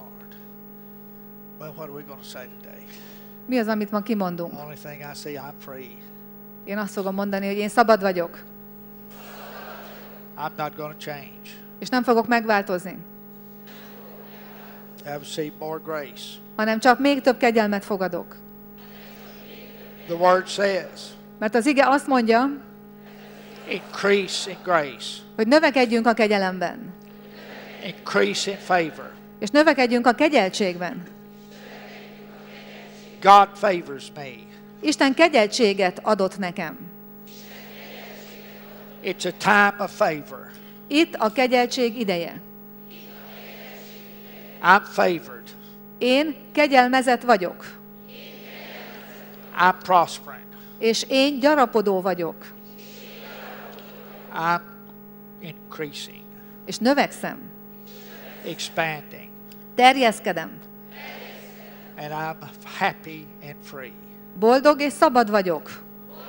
Speaker 2: Well, what are we going to say today?
Speaker 3: Mi az, amit ma kimondunk?
Speaker 2: The only thing I say, I'm free.
Speaker 3: Én azt fogom mondani, hogy én szabad vagyok,
Speaker 2: I'm not going to change.
Speaker 3: és nem fogok megváltozni,
Speaker 2: I've received more grace.
Speaker 3: hanem csak még több kegyelmet fogadok.
Speaker 2: The Word says,
Speaker 3: Mert az ige azt mondja,
Speaker 2: increase in grace,
Speaker 3: hogy növekedjünk a kegyelemben,
Speaker 2: increase in favor.
Speaker 3: és növekedjünk a kegyeltségben.
Speaker 2: God favors me.
Speaker 3: Isten kegyeltséget adott nekem.
Speaker 2: It's a time of favor.
Speaker 3: Itt a kegyeltség ideje.
Speaker 2: I'm favored.
Speaker 3: Én kegyelmezett vagyok,
Speaker 2: I'm prospering.
Speaker 3: és én gyarapodó vagyok,
Speaker 2: I'm increasing,
Speaker 3: és növekszem,
Speaker 2: expanding,
Speaker 3: terjeszkedem,
Speaker 2: and I'm happy and free.
Speaker 3: boldog és szabad vagyok,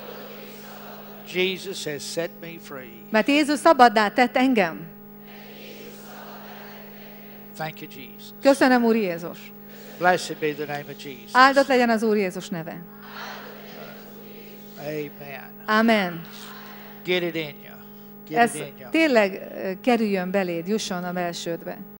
Speaker 2: Jesus has set me free.
Speaker 3: mert Jézus szabaddá tett engem.
Speaker 2: Thank you, Jesus.
Speaker 3: Köszönöm, Úr Jézus.
Speaker 2: Blessed be the name of Jesus.
Speaker 3: Áldott legyen az Úr Jézus neve.
Speaker 2: Amen.
Speaker 3: Amen.
Speaker 2: Get it in you. Get
Speaker 3: Ez
Speaker 2: it in you.
Speaker 3: tényleg kerüljön beléd, jusson a belsődbe.